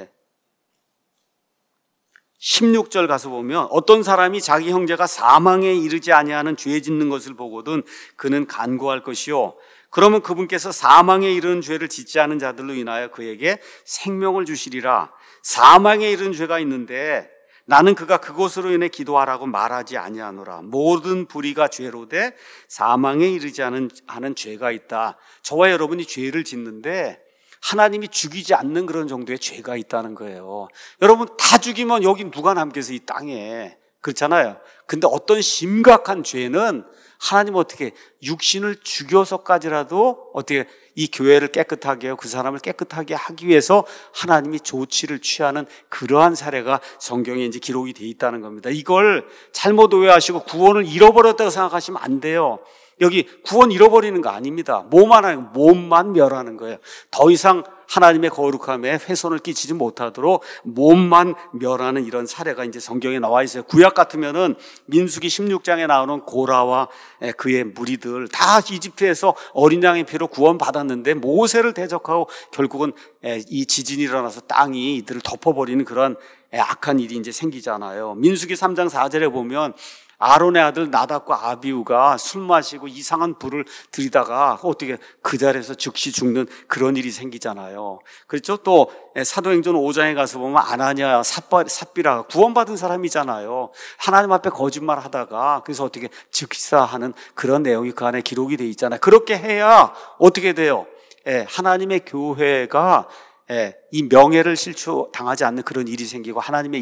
16절 가서 보면 어떤 사람이 자기 형제가 사망에 이르지 아니하는 죄 짓는 것을 보거든 그는 간구할 것이요 그러면 그분께서 사망에 이르는 죄를 짓지 않은 자들로 인하여 그에게 생명을 주시리라. 사망에 이르는 죄가 있는데 나는 그가 그것으로 인해 기도하라고 말하지 아니하노라. 모든 불의가 죄로되 사망에 이르지 않은 죄가 있다. 저와 여러분이 죄를 짓는데 하나님이 죽이지 않는 그런 정도의 죄가 있다는 거예요. 여러분 다 죽이면 여기 누가 남겠어요? 이 땅에. 그렇잖아요. 근데 어떤 심각한 죄는 하나님 어떻게 육신을 죽여서까지라도 어떻게 이 교회를 깨끗하게 하고 그 사람을 깨끗하게 하기 위해서 하나님이 조치를 취하는 그러한 사례가 성경에 이제 기록이 돼 있다는 겁니다. 이걸 잘못 오해하시고 구원을 잃어버렸다고 생각하시면 안 돼요. 여기 구원 잃어버리는 거 아닙니다. 몸만 멸하는 거예요. 더 이상 하나님의 거룩함에 훼손을 끼치지 못하도록 몸만 멸하는 이런 사례가 이제 성경에 나와 있어요. 구약 같으면은 민수기 16장에 나오는 고라와 그의 무리들 다 이집트에서 어린 양의 피로 구원받았는데 모세를 대적하고 결국은 이 지진이 일어나서 땅이 이들을 덮어버리는 그런 악한 일이 이제 생기잖아요. 민수기 3장 4절에 보면 아론의 아들 나답과 아비후가 술 마시고 이상한 불을 들이다가 어떻게 그 자리에서 즉시 죽는 그런 일이 생기잖아요. 그렇죠? 또 사도행전 5장에 가서 보면 아나니아 삽비라가 구원받은 사람이잖아요. 하나님 앞에 거짓말 하다가 그래서 어떻게 즉사하는 그런 내용이 그 안에 기록이 돼 있잖아요. 그렇게 해야 어떻게 돼요? 하나님의 교회가 이 명예를 실추당하지 않는 그런 일이 생기고 하나님의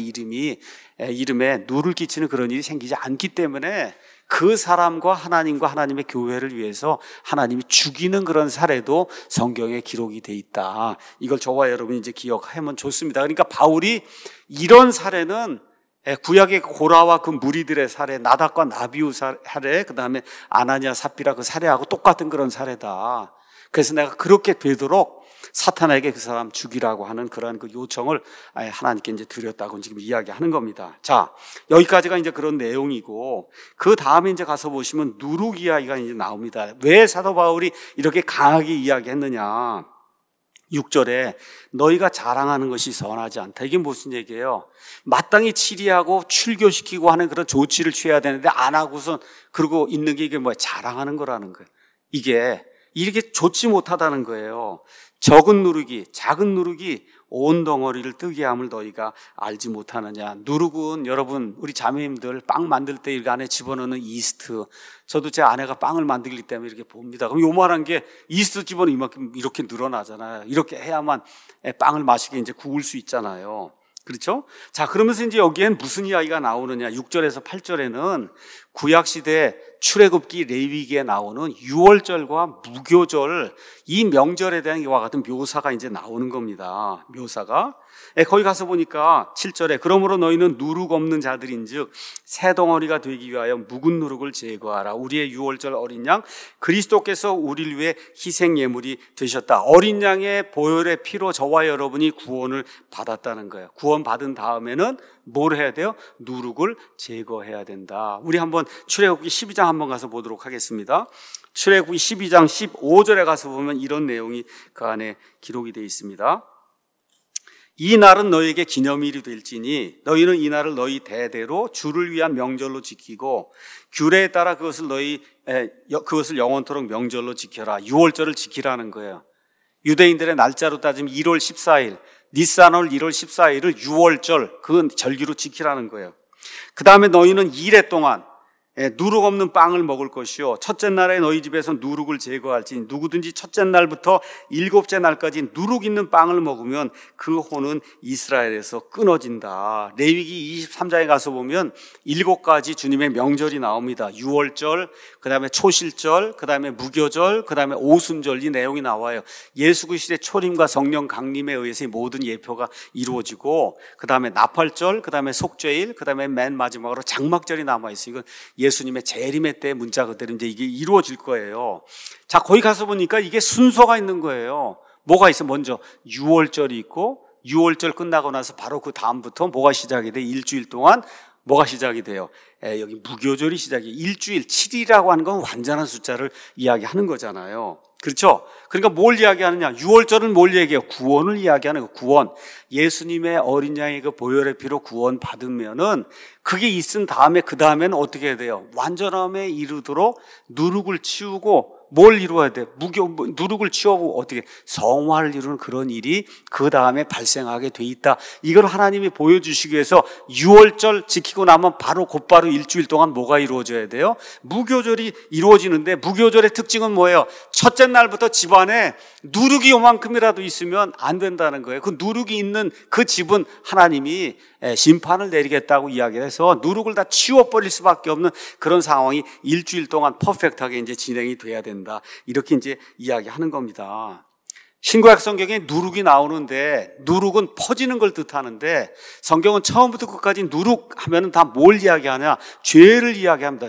이름에 누를 끼치는 그런 일이 생기지 않기 때문에 그 사람과 하나님과 하나님의 교회를 위해서 하나님이 죽이는 그런 사례도 성경에 기록이 돼 있다. 이걸 저와 여러분이 이제 기억하면 좋습니다. 그러니까 바울이 이런 사례는 구약의 고라와 그 무리들의 사례, 나답과 나비우 사례, 그 다음에 아나니아 삽비라 그 사례하고 똑같은 그런 사례다. 그래서 내가 그렇게 되도록 사탄에게 그 사람 죽이라고 하는 그러한 그 요청을 하나님께 이제 드렸다고 지금 이야기하는 겁니다. 자, 여기까지가 이제 그런 내용이고, 그 다음에 이제 가서 보시면 누룩 이야기가 이제 나옵니다. 왜 사도 바울이 이렇게 강하게 이야기했느냐? 6절에 너희가 자랑하는 것이 선하지 않다. 이게 무슨 얘기예요? 마땅히 치리하고 출교시키고 하는 그런 조치를 취해야 되는데 안 하고선 그러고 있는 게 이게 뭐야? 자랑하는 거라는 거예요. 이게 좋지 못하다는 거예요. 적은 누룩이, 작은 누룩이 온 덩어리를 뜨게 함을 너희가 알지 못하느냐. 누룩은 여러분, 우리 자매님들 빵 만들 때 이 안에 집어넣는 이스트. 저도 제 아내가 빵을 만들기 때문에 이렇게 봅니다. 그럼 요만한 게 이스트 집어넣으면 이만큼 이렇게 늘어나잖아요. 이렇게 해야만 빵을 맛있게 이제 구울 수 있잖아요. 그렇죠? 자, 그러면서 이제 여기엔 무슨 이야기가 나오느냐. 6절에서 8절에는 구약시대 출애굽기 레위기에 나오는 유월절과 무교절, 이 명절에 대한 이와 같은 묘사가 이제 나오는 겁니다. 묘사가. 거기 가서 보니까 7절에 그러므로 너희는 누룩 없는 자들인즉 새 덩어리가 되기 위하여 묵은 누룩을 제거하라. 우리의 유월절 어린 양 그리스도께서 우리를 위해 희생 예물이 되셨다. 어린 양의 보혈의 피로 저와 여러분이 구원을 받았다는 거예요. 구원 받은 다음에는 뭘 해야 돼요? 누룩을 제거해야 된다. 우리 한번 출애굽기 12장 한번 가서 보도록 하겠습니다. 출애굽기 12장 15절에 가서 보면 이런 내용이 그 안에 기록이 되어 있습니다. 이 날은 너희에게 기념일이 될지니 너희는 이 날을 너희 대대로 주를 위한 명절로 지키고 규례에 따라 그것을 영원토록 명절로 지켜라. 유월절을 지키라는 거예요. 유대인들의 날짜로 따지면 1월 14일, 니산월 1월 14일을 유월절, 그 절기로 지키라는 거예요. 그 다음에 너희는 2일 동안 누룩 없는 빵을 먹을 것이요 첫째 날에 너희 집에서 누룩을 제거할지 누구든지 첫째 날부터 7째 날까지 누룩 있는 빵을 먹으면 그 혼은 이스라엘에서 끊어진다. 레위기 23장에 가서 보면 7가지 주님의 명절이 나옵니다. 유월절, 그 다음에 초실절, 그 다음에 무교절, 그 다음에 오순절, 이 내용이 나와요. 예수 그리스도의 초림과 성령 강림에 의해서 이 모든 예표가 이루어지고, 그 다음에 나팔절, 그 다음에 속죄일, 그 다음에 맨 마지막으로 장막절이 남아있어요. 이건 예수님의 재림의 때 문자 그대로 이제 이게 이루어질 거예요. 자, 거기 가서 보니까 이게 순서가 있는 거예요. 뭐가 있어? 먼저 유월절이 있고, 유월절 끝나고 나서 바로 그 다음부터 뭐가 시작이 돼? 일주일 동안 뭐가 시작이 돼요? 여기 무교절이 시작이, 일주일 7일이라고 하는 건 완전한 숫자를 이야기하는 거잖아요. 그렇죠? 그러니까 뭘 이야기하느냐? 유월절은 뭘 얘기해요? 구원을 이야기하는 거예요. 구원. 예수님의 어린 양의 그 보혈의 피로 구원 받으면은 그게 있은 다음에 그 다음에는 어떻게 해야 돼요? 완전함에 이르도록 누룩을 치우고 뭘 이루어야 돼? 누룩을 치우고 어떻게 성화를 이루는 그런 일이 그 다음에 발생하게 돼 있다. 이걸 하나님이 보여주시기 위해서 유월절 지키고 나면 곧바로 일주일 동안 뭐가 이루어져야 돼요? 무교절이 이루어지는데, 무교절의 특징은 뭐예요? 첫째 날부터 집안에 누룩이 요만큼이라도 있으면 안 된다는 거예요. 그 누룩이 있는 그 집은 하나님이 심판을 내리겠다고 이야기해서 누룩을 다 치워버릴 수밖에 없는 그런 상황이 일주일 동안 퍼펙트하게 이제 진행이 돼야 된다. 이렇게 이제 이야기하는 겁니다. 신구약 성경에 누룩이 나오는데, 누룩은 퍼지는 걸 뜻하는데, 성경은 처음부터 끝까지 누룩 하면은 다 뭘 이야기하냐? 죄를 이야기합니다.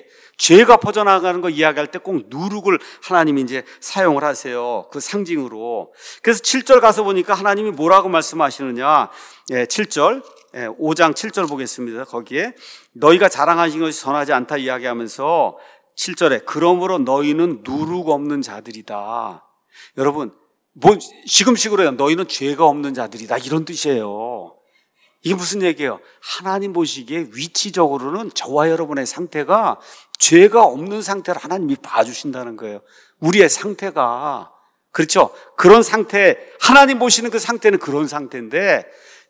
죄가 퍼져나가는 거 이야기할 때 꼭 누룩을 하나님이 이제 사용을 하세요. 그 상징으로. 그래서 7절 가서 보니까 하나님이 뭐라고 말씀하시느냐? 7절, 5장 7절 보겠습니다. 거기에 너희가 자랑하신 것이 선하지 않다 이야기하면서 7절에 그러므로 너희는 누룩 없는 자들이다. 여러분, 시금식으로 해요. 너희는 죄가 없는 자들이다. 이런 뜻이에요. 이게 무슨 얘기예요? 하나님 보시기에 위치적으로는 저와 여러분의 상태가 죄가 없는 상태를 하나님이 봐주신다는 거예요. 우리의 상태가. 그렇죠? 그런 상태, 하나님 보시는 그 상태는 그런 상태인데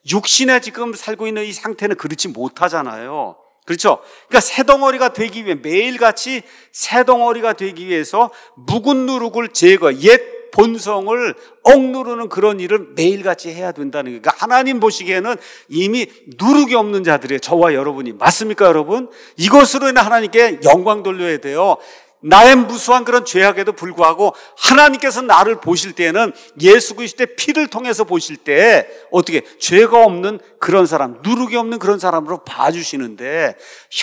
육신에 지금 살고 있는 이 상태는 그렇지 못하잖아요. 그렇죠? 그러니까 새덩어리가 되기 위해, 매일같이 새덩어리가 되기 위해서 묵은 누룩을 제거, 옛 본성을 억누르는 그런 일을 매일같이 해야 된다는 거예요. 그러니까 하나님 보시기에는 이미 누룩이 없는 자들이에요. 저와 여러분이. 맞습니까, 여러분? 이것으로 인해 하나님께 영광 돌려야 돼요. 나의 무수한 그런 죄악에도 불구하고 하나님께서 나를 보실 때는 예수 그리스도의 피를 통해서 보실 때 어떻게 죄가 없는 그런 사람, 누룩이 없는 그런 사람으로 봐주시는데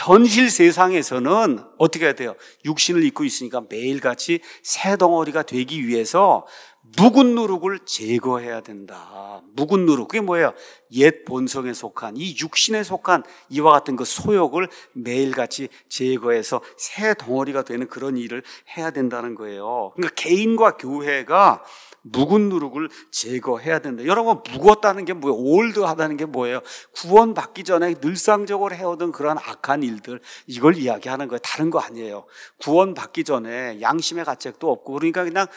현실 세상에서는 어떻게 해야 돼요? 육신을 입고 있으니까 매일같이 새덩어리가 되기 위해서 묵은 누룩을 제거해야 된다. 묵은 누룩, 그게 뭐예요? 옛 본성에 속한, 이 육신에 속한 이와 같은 그 소욕을 매일같이 제거해서 새 덩어리가 되는 그런 일을 해야 된다는 거예요. 그러니까 개인과 교회가 묵은 누룩을 제거해야 된다. 여러분, 묵었다는 게 뭐예요? 올드하다는 게 뭐예요? 구원받기 전에 늘상적으로 해오던 그런 악한 일들, 이걸 이야기하는 거예요. 다른 거 아니에요. 구원받기 전에 양심의 가책도 없고 그러니까 그냥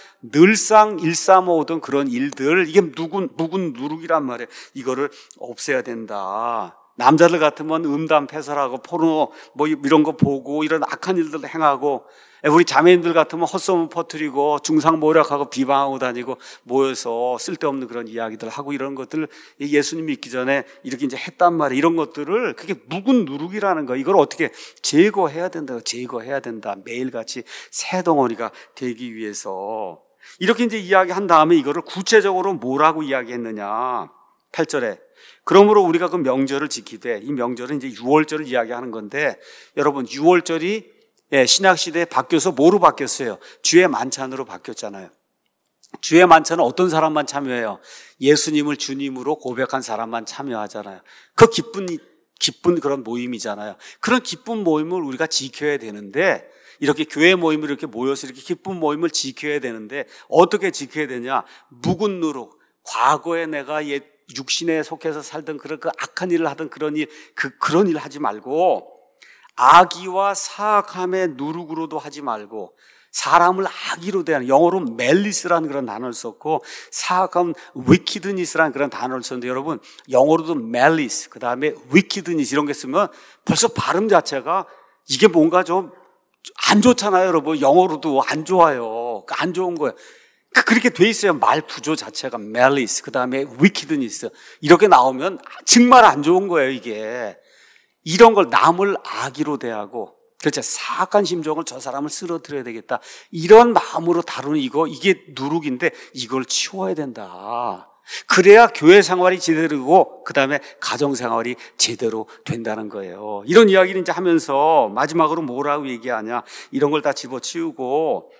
늘상 일삼아오던 그런 일들, 이게 묵은 누룩이란 말이에요. 이거를 없애야 된다. 남자들 같으면 음담 패설하고 포르노 뭐 이런 거 보고 이런 악한 일들 행하고, 우리 자매님들 같으면 헛소문 퍼뜨리고 중상모략하고 비방하고 다니고 모여서 쓸데없는 그런 이야기들 하고 이런 것들 예수님 믿기 전에 이렇게 이제 했단 말이에요. 이런 것들을 그게 묵은 누룩이라는 거, 이걸 어떻게 제거해야 된다. 제거해야 된다. 매일같이 새 덩어리가 되기 위해서. 이렇게 이제 이야기한 다음에 이거를 구체적으로 뭐라고 이야기했느냐. 8절에 그러므로 우리가 그 명절을 지키되, 이 명절은 이제 유월절을 이야기하는 건데, 여러분 유월절이 신약시대에 바뀌어서 뭐로 바뀌었어요? 주의 만찬으로 바뀌었잖아요. 주의 만찬은 어떤 사람만 참여해요? 예수님을 주님으로 고백한 사람만 참여하잖아요. 그 기쁜 그런 모임이잖아요. 그런 기쁜 모임을 우리가 지켜야 되는데, 이렇게 교회 모임을 이렇게 모여서 이렇게 기쁜 모임을 지켜야 되는데 어떻게 지켜야 되냐? 묵은 누룩, 과거에 내가 옛 육신에 속해서 살던 그런 그 악한 일을 하던 그런 일 하지 말고, 악의와 사악함의 누룩으로도 하지 말고, 사람을 악의로 대하는, 영어로 멜리스라는 그런 단어를 썼고 사악함 wickedness라는 그런 단어를 썼는데, 여러분 영어로도 malice 그 다음에 wickedness 이런 게 쓰면 벌써 발음 자체가 이게 뭔가 좀 안 좋잖아요. 여러분 영어로도 안 좋아요. 안 좋은 거예요. 그렇게 돼 있어요. 말 구조 자체가 malice 그 다음에 wickedness 이렇게 나오면 정말 안 좋은 거예요. 이게 이런 걸 남을 악의로 대하고, 그렇죠, 사악한 심정을 저 사람을 쓰러뜨려야 되겠다, 이런 마음으로 다루는 이게 누룩인데 이걸 치워야 된다. 그래야 교회 생활이 제대로 되고 그 다음에 가정 생활이 제대로 된다는 거예요. 이런 이야기를 이제 하면서 마지막으로 뭐라고 얘기하냐, 이런 걸 다 집어치우고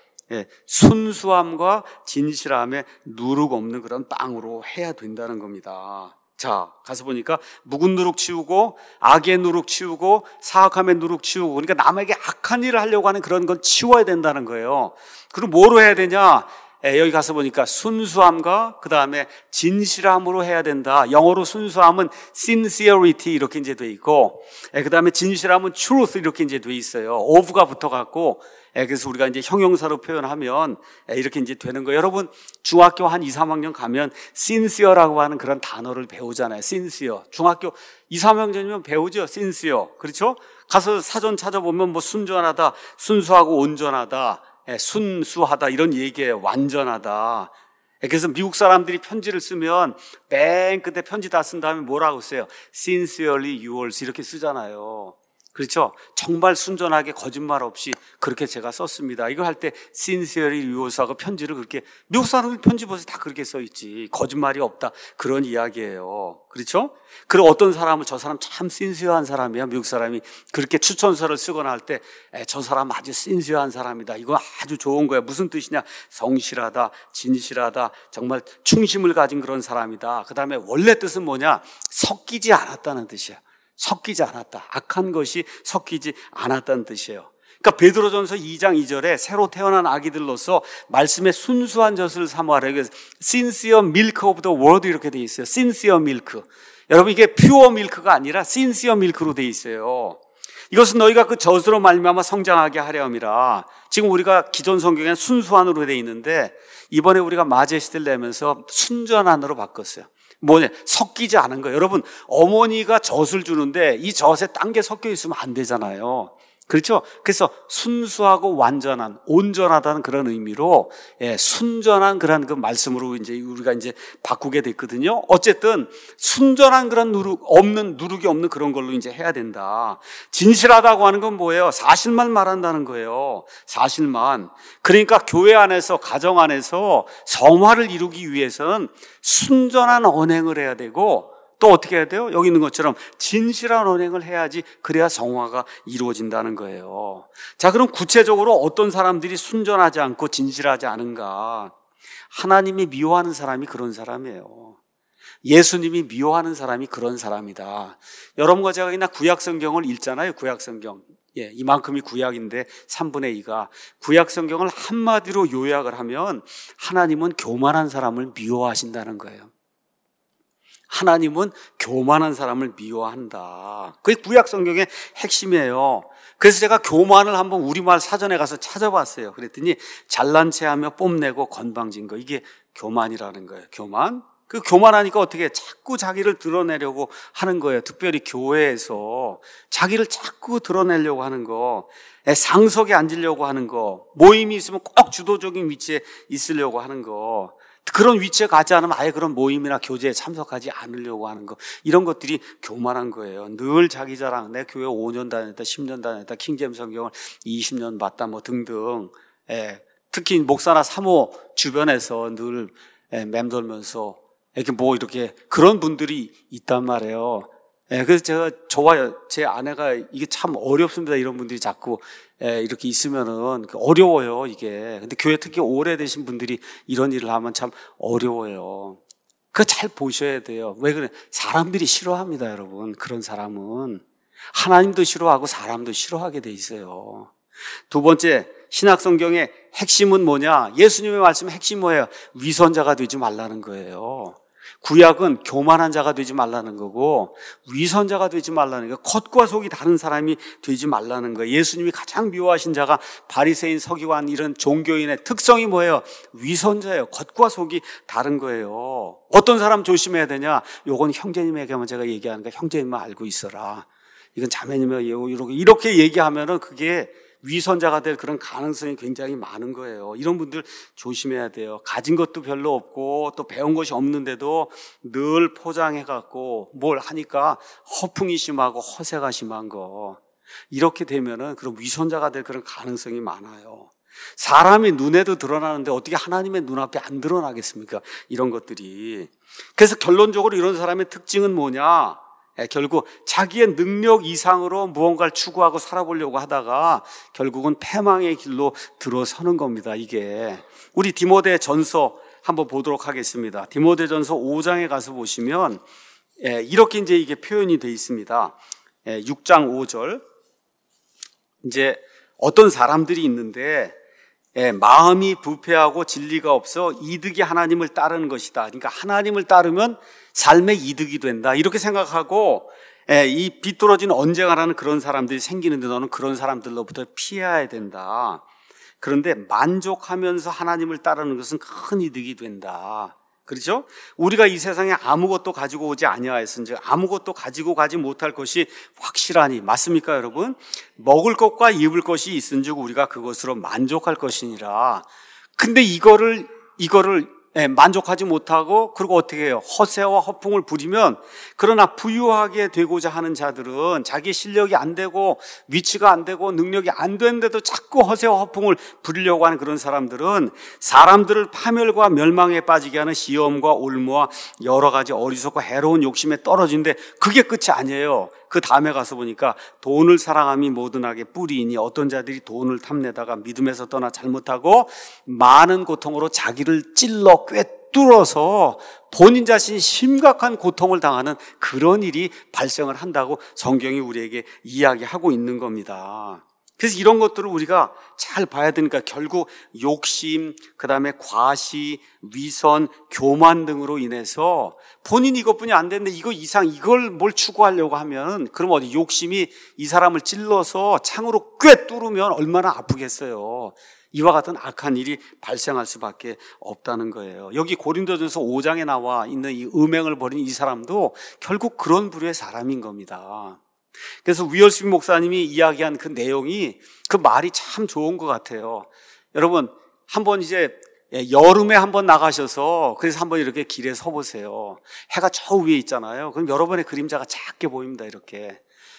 순수함과 진실함에 누룩 없는 그런 빵으로 해야 된다는 겁니다. 자, 가서 보니까 묵은 누룩 치우고, 악의 누룩 치우고, 사악함의 누룩 치우고, 그러니까 남에게 악한 일을 하려고 하는 그런 건 치워야 된다는 거예요. 그럼 뭐로 해야 되냐? 여기 가서 보니까 순수함과 그 다음에 진실함으로 해야 된다. 영어로 순수함은 sincerity 이렇게 이제 돼 있고, 그 다음에 진실함은 truth 이렇게 이제 돼 있어요. of가 붙어갖고, 그래서 우리가 이제 형용사로 표현하면 이렇게 이제 되는 거예요. 여러분 중학교 한 2, 3학년 가면 sincere라고 하는 그런 단어를 배우잖아요. sincere. 중학교 2, 3학년이면 배우죠. sincere. 그렇죠? 가서 사전 찾아보면 뭐 순전하다, 순수하고 온전하다, 순수하다 이런 얘기예요. 완전하다. 그래서 미국 사람들이 편지를 쓰면 맨 끝에 편지 다 쓴 다음에 뭐라고 써요? Sincerely yours 이렇게 쓰잖아요. 그렇죠? 정말 순전하게 거짓말 없이 그렇게 제가 썼습니다. 이거 할 때 sincerely yours 하고 편지를 그렇게, 미국 사람들 편지 보세요. 다 그렇게 써 있지. 거짓말이 없다. 그런 이야기예요. 그렇죠? 그리고 어떤 사람은 저 사람 참 신수한 사람이야. 미국 사람이 그렇게 추천서를 쓰거나 할 때 저 사람 아주 신수한 사람이다. 이거 아주 좋은 거야. 무슨 뜻이냐? 성실하다, 진실하다, 정말 충심을 가진 그런 사람이다. 그 다음에 원래 뜻은 뭐냐? 섞이지 않았다는 뜻이야. 섞이지 않았다. 악한 것이 섞이지 않았다는 뜻이에요. 그러니까 베드로전서 2장 2절에 새로 태어난 아기들로서 말씀의 순수한 젖을 사모하라. 그래서 sincere milk of the word 이렇게 돼 있어요. sincere milk. 여러분 이게 퓨어 밀크가 아니라 신시어 밀크로 돼 있어요. 이것은 너희가 그 젖으로 말미암아 성장하게 하려 함이라. 지금 우리가 기존 성경에는 순수한으로 돼 있는데 이번에 우리가 마제시대를 내면서 순전한으로 바꿨어요. 뭐냐? 섞이지 않은 거예요. 여러분 어머니가 젖을 주는데 이 젖에 딴 게 섞여 있으면 안 되잖아요. 그렇죠? 그래서 순수하고 완전한, 온전하다는 그런 의미로 순전한 그런 그 말씀으로 이제 우리가 이제 바꾸게 됐거든요. 어쨌든 순전한 그런 누룩이 없는 그런 걸로 이제 해야 된다. 진실하다고 하는 건 뭐예요? 사실만 말한다는 거예요. 사실만. 그러니까 교회 안에서, 가정 안에서 성화를 이루기 위해서는 순전한 언행을 해야 되고 또 어떻게 해야 돼요? 여기 있는 것처럼 진실한 언행을 해야지 그래야 성화가 이루어진다는 거예요. 자, 그럼 구체적으로 어떤 사람들이 순전하지 않고 진실하지 않은가? 하나님이 미워하는 사람이 그런 사람이에요. 예수님이 미워하는 사람이 그런 사람이다. 여러분과 제가 그냥 구약성경을 읽잖아요. 구약성경. 이만큼이 구약인데 3분의 2가 구약성경을 한마디로 요약을 하면 하나님은 교만한 사람을 미워하신다는 거예요. 하나님은 교만한 사람을 미워한다. 그게 구약 성경의 핵심이에요. 그래서 제가 교만을 한번 우리말 사전에 가서 찾아봤어요. 그랬더니 잘난 체하며 뽐내고 건방진 거, 이게 교만이라는 거예요. 교만. 그 교만하니까 어떻게 자꾸 자기를 드러내려고 하는 거예요. 특별히 교회에서 자기를 자꾸 드러내려고 하는 거, 상석에 앉으려고 하는 거, 모임이 있으면 꼭 주도적인 위치에 있으려고 하는 거, 그런 위치에 가지 않으면 아예 그런 모임이나 교제에 참석하지 않으려고 하는 거, 이런 것들이 교만한 거예요. 늘 자기 자랑, 내 교회 5년 다녔다, 10년 다녔다, 킹제임스 성경을 20년 봤다, 뭐 등등. 특히 목사나 사모 주변에서 늘 맴돌면서 이렇게 뭐 이렇게 그런 분들이 있단 말이에요. 그래서 저와 제 아내가 이게 참 어렵습니다. 이런 분들이 자꾸 이렇게 있으면은 어려워요, 이게. 근데 교회 특히 오래되신 분들이 이런 일을 하면 참 어려워요. 그거 잘 보셔야 돼요. 왜 그래? 사람들이 싫어합니다, 여러분. 그런 사람은. 하나님도 싫어하고 사람도 싫어하게 돼 있어요. 두 번째, 신약성경의 핵심은 뭐냐? 예수님의 말씀의 핵심이 뭐예요? 위선자가 되지 말라는 거예요. 구약은 교만한 자가 되지 말라는 거고 위선자가 되지 말라는 거예요. 겉과 속이 다른 사람이 되지 말라는 거예요. 예수님이 가장 미워하신 자가 바리새인, 서기관 이런 종교인의 특성이 뭐예요? 위선자예요. 겉과 속이 다른 거예요. 어떤 사람 조심해야 되냐? 요건 형제님에게만 제가 얘기하는 거야. 형제님만 알고 있어라. 이건 자매님에게 이렇게 얘기하면은 그게 위선자가 될 그런 가능성이 굉장히 많은 거예요. 이런 분들 조심해야 돼요. 가진 것도 별로 없고 또 배운 것이 없는데도 늘 포장해갖고 뭘 하니까 허풍이 심하고 허세가 심한 거. 이렇게 되면은 그런 위선자가 될 그런 가능성이 많아요. 사람이 눈에도 드러나는데 어떻게 하나님의 눈앞에 안 드러나겠습니까? 이런 것들이. 그래서 결론적으로 이런 사람의 특징은 뭐냐? 결국 자기의 능력 이상으로 무언가를 추구하고 살아보려고 하다가 결국은 패망의 길로 들어서는 겁니다. 이게 우리 디모데 전서 한번 보도록 하겠습니다. 디모데 전서 5장에 가서 보시면 이렇게 이제 이게 표현이 되어 있습니다. 6장 5절. 이제 어떤 사람들이 있는데 마음이 부패하고 진리가 없어 이득이 하나님을 따르는 것이다. 그러니까 하나님을 따르면 삶의 이득이 된다. 이렇게 생각하고 이 비뚤어진 언쟁하라는 그런 사람들이 생기는데 너는 그런 사람들로부터 피해야 된다. 그런데 만족하면서 하나님을 따르는 것은 큰 이득이 된다. 그렇죠? 우리가 이 세상에 아무것도 가지고 오지 아니하였은즉 아무것도 가지고 가지 못할 것이 확실하니. 맞습니까, 여러분? 먹을 것과 입을 것이 있은즉 우리가 그것으로 만족할 것이니라. 근데 이거를 만족하지 못하고 그리고 어떻게 해요? 허세와 허풍을 부리면, 그러나 부유하게 되고자 하는 자들은 자기 실력이 안 되고 위치가 안 되고 능력이 안 되는데도 자꾸 허세와 허풍을 부리려고 하는 그런 사람들은 사람들을 파멸과 멸망에 빠지게 하는 시험과 올무와 여러 가지 어리석고 해로운 욕심에 떨어지는데 그게 끝이 아니에요. 그 다음에 가서 보니까 돈을 사랑함이 모든 악의 뿌리이니 어떤 자들이 돈을 탐내다가 믿음에서 떠나 잘못하고 많은 고통으로 자기를 찔러 꿰뚫어서 본인 자신이 심각한 고통을 당하는 그런 일이 발생을 한다고 성경이 우리에게 이야기하고 있는 겁니다. 그래서 이런 것들을 우리가 잘 봐야 되니까 결국 욕심, 그 다음에 과시, 위선, 교만 등으로 인해서 본인이 이것뿐이 안 되는데 이거 이상 이걸 뭘 추구하려고 하면 그럼 어디 욕심이 이 사람을 찔러서 창으로 꿰 뚫으면 얼마나 아프겠어요. 이와 같은 악한 일이 발생할 수밖에 없다는 거예요. 여기 고린도전서 5장에 나와 있는 이 음행을 벌인 이 사람도 결국 그런 부류의 사람인 겁니다. 그래서 위얼스비 목사님이 이야기한 그 내용이 그 말이 참 좋은 것 같아요. 여러분 한번 이제 여름에 한번 나가셔서 그래서 한번 이렇게 길에 서 보세요. 해가 저 위에 있잖아요. 그럼 여러분의 그림자가 작게 보입니다. 이렇게.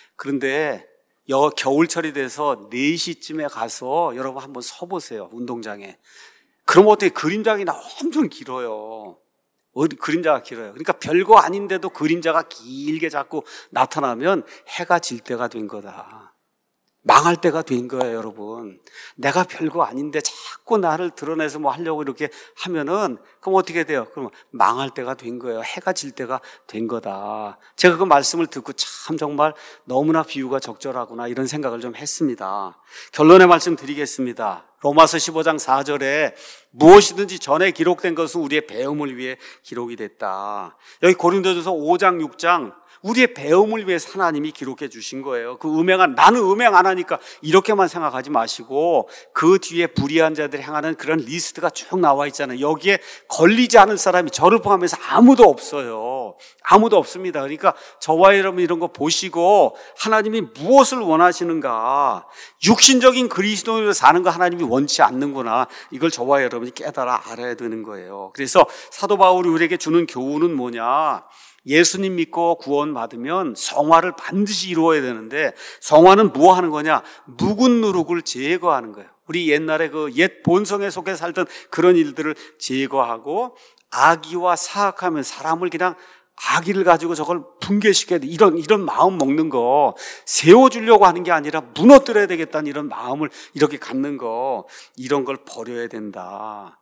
그런데 겨울철이 돼서 4시쯤에 가서 여러분 한번 서 보세요. 운동장에. 그럼 어떻게 그림자가 엄청 길어요. 그림자가 길어요. 그러니까 별거 아닌데도 그림자가 길게 자꾸 나타나면 해가 질 때가 된 거다. 망할 때가 된 거예요, 여러분. 내가 별거 아닌데 자꾸 나를 드러내서 뭐 하려고 이렇게 하면은 그럼 어떻게 돼요? 그럼 망할 때가 된 거예요. 해가 질 때가 된 거다. 제가 그 말씀을 듣고 참 정말 너무나 비유가 적절하구나 이런 생각을 좀 했습니다. 결론의 말씀 드리겠습니다. 로마서 15장 4절에 무엇이든지 전에 기록된 것은 우리의 배움을 위해 기록이 됐다. 여기 고린도전서 5장 6장 우리의 배움을 위해서 하나님이 기록해 주신 거예요. 그 나는 음행 안 하니까 이렇게만 생각하지 마시고 그 뒤에 불의한 자들이 행하는 그런 리스트가 쭉 나와 있잖아요. 여기에 걸리지 않을 사람이 저를 포함해서 아무도 없어요. 아무도 없습니다. 그러니까 저와 여러분 이런 거 보시고 하나님이 무엇을 원하시는가, 육신적인 그리스도인으로 사는 거 하나님이 원치 않는구나, 이걸 저와 여러분이 깨달아 알아야 되는 거예요. 그래서 사도 바울이 우리에게 주는 교훈은 뭐냐, 예수님 믿고 구원받으면 성화를 반드시 이루어야 되는데 성화는 뭐 하는 거냐? 묵은 누룩을 제거하는 거예요. 우리 옛날에 그 옛 본성에 속해 살던 그런 일들을 제거하고 악의와 사악하면 사람을 그냥 악의를 가지고 저걸 붕괴시켜야 돼. 이런 마음 먹는 거 세워주려고 하는 게 아니라 무너뜨려야 되겠다는 이런 마음을 이렇게 갖는 거, 이런 걸 버려야 된다.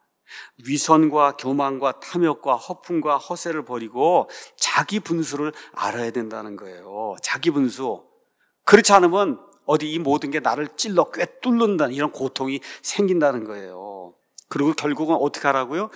위선과 교만과 탐욕과 허풍과 허세를 버리고 자기 분수를 알아야 된다는 거예요. 자기 분수. 그렇지 않으면 어디 이 모든 게 나를 찔러 꿰뚫는다는 이런 고통이 생긴다는 거예요. 그리고 결국은 어떻게 하라고요?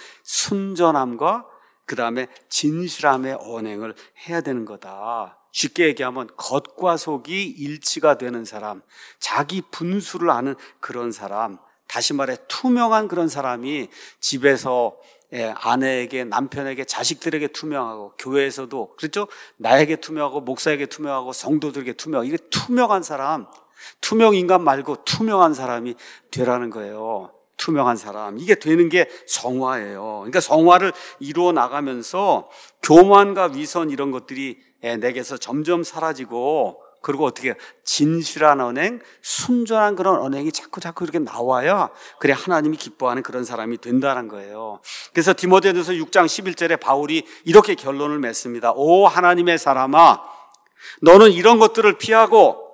순전함과 그 다음에 진실함의 언행을 해야 되는 거다. 쉽게 얘기하면 겉과 속이 일치가 되는 사람, 자기 분수를 아는 그런 사람, 다시 말해 투명한 그런 사람이 집에서 아내에게, 남편에게, 자식들에게 투명하고, 교회에서도 그렇죠? 나에게 투명하고, 목사에게 투명하고, 성도들에게 투명하고, 이게 투명한 사람, 투명 인간 말고 투명한 사람이 되라는 거예요. 투명한 사람, 이게 되는 게 성화예요. 그러니까 성화를 이루어 나가면서 교만과 위선 이런 것들이 내게서 점점 사라지고, 그리고 어떻게 진실한 언행, 순전한 그런 언행이 자꾸 이렇게 나와야 그래 하나님이 기뻐하는 그런 사람이 된다는 거예요. 그래서 디모데전서 6장 11절에 바울이 이렇게 결론을 맺습니다. 오 하나님의 사람아, 너는 이런 것들을 피하고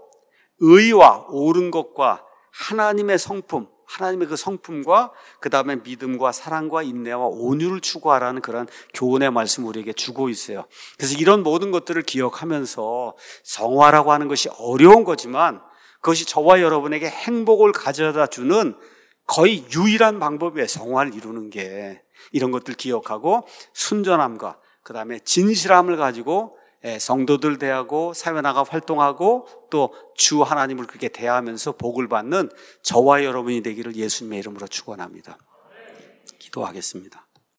의와 옳은 것과 하나님의 성품, 하나님의 그 성품과 그 다음에 믿음과 사랑과 인내와 온유를 추구하라는 그런 교훈의 말씀 우리에게 주고 있어요. 그래서 이런 모든 것들을 기억하면서 성화라고 하는 것이 어려운 거지만 그것이 저와 여러분에게 행복을 가져다 주는 거의 유일한 방법이에요. 성화를 이루는 게. 이런 것들 기억하고 순전함과 그 다음에 진실함을 가지고 성도들 대하고 사회 나가 활동하고 또 주 하나님을 그렇게 대하면서 복을 받는 저와 여러분이 되기를 예수님의 이름으로 축원합니다. 기도하겠습니다.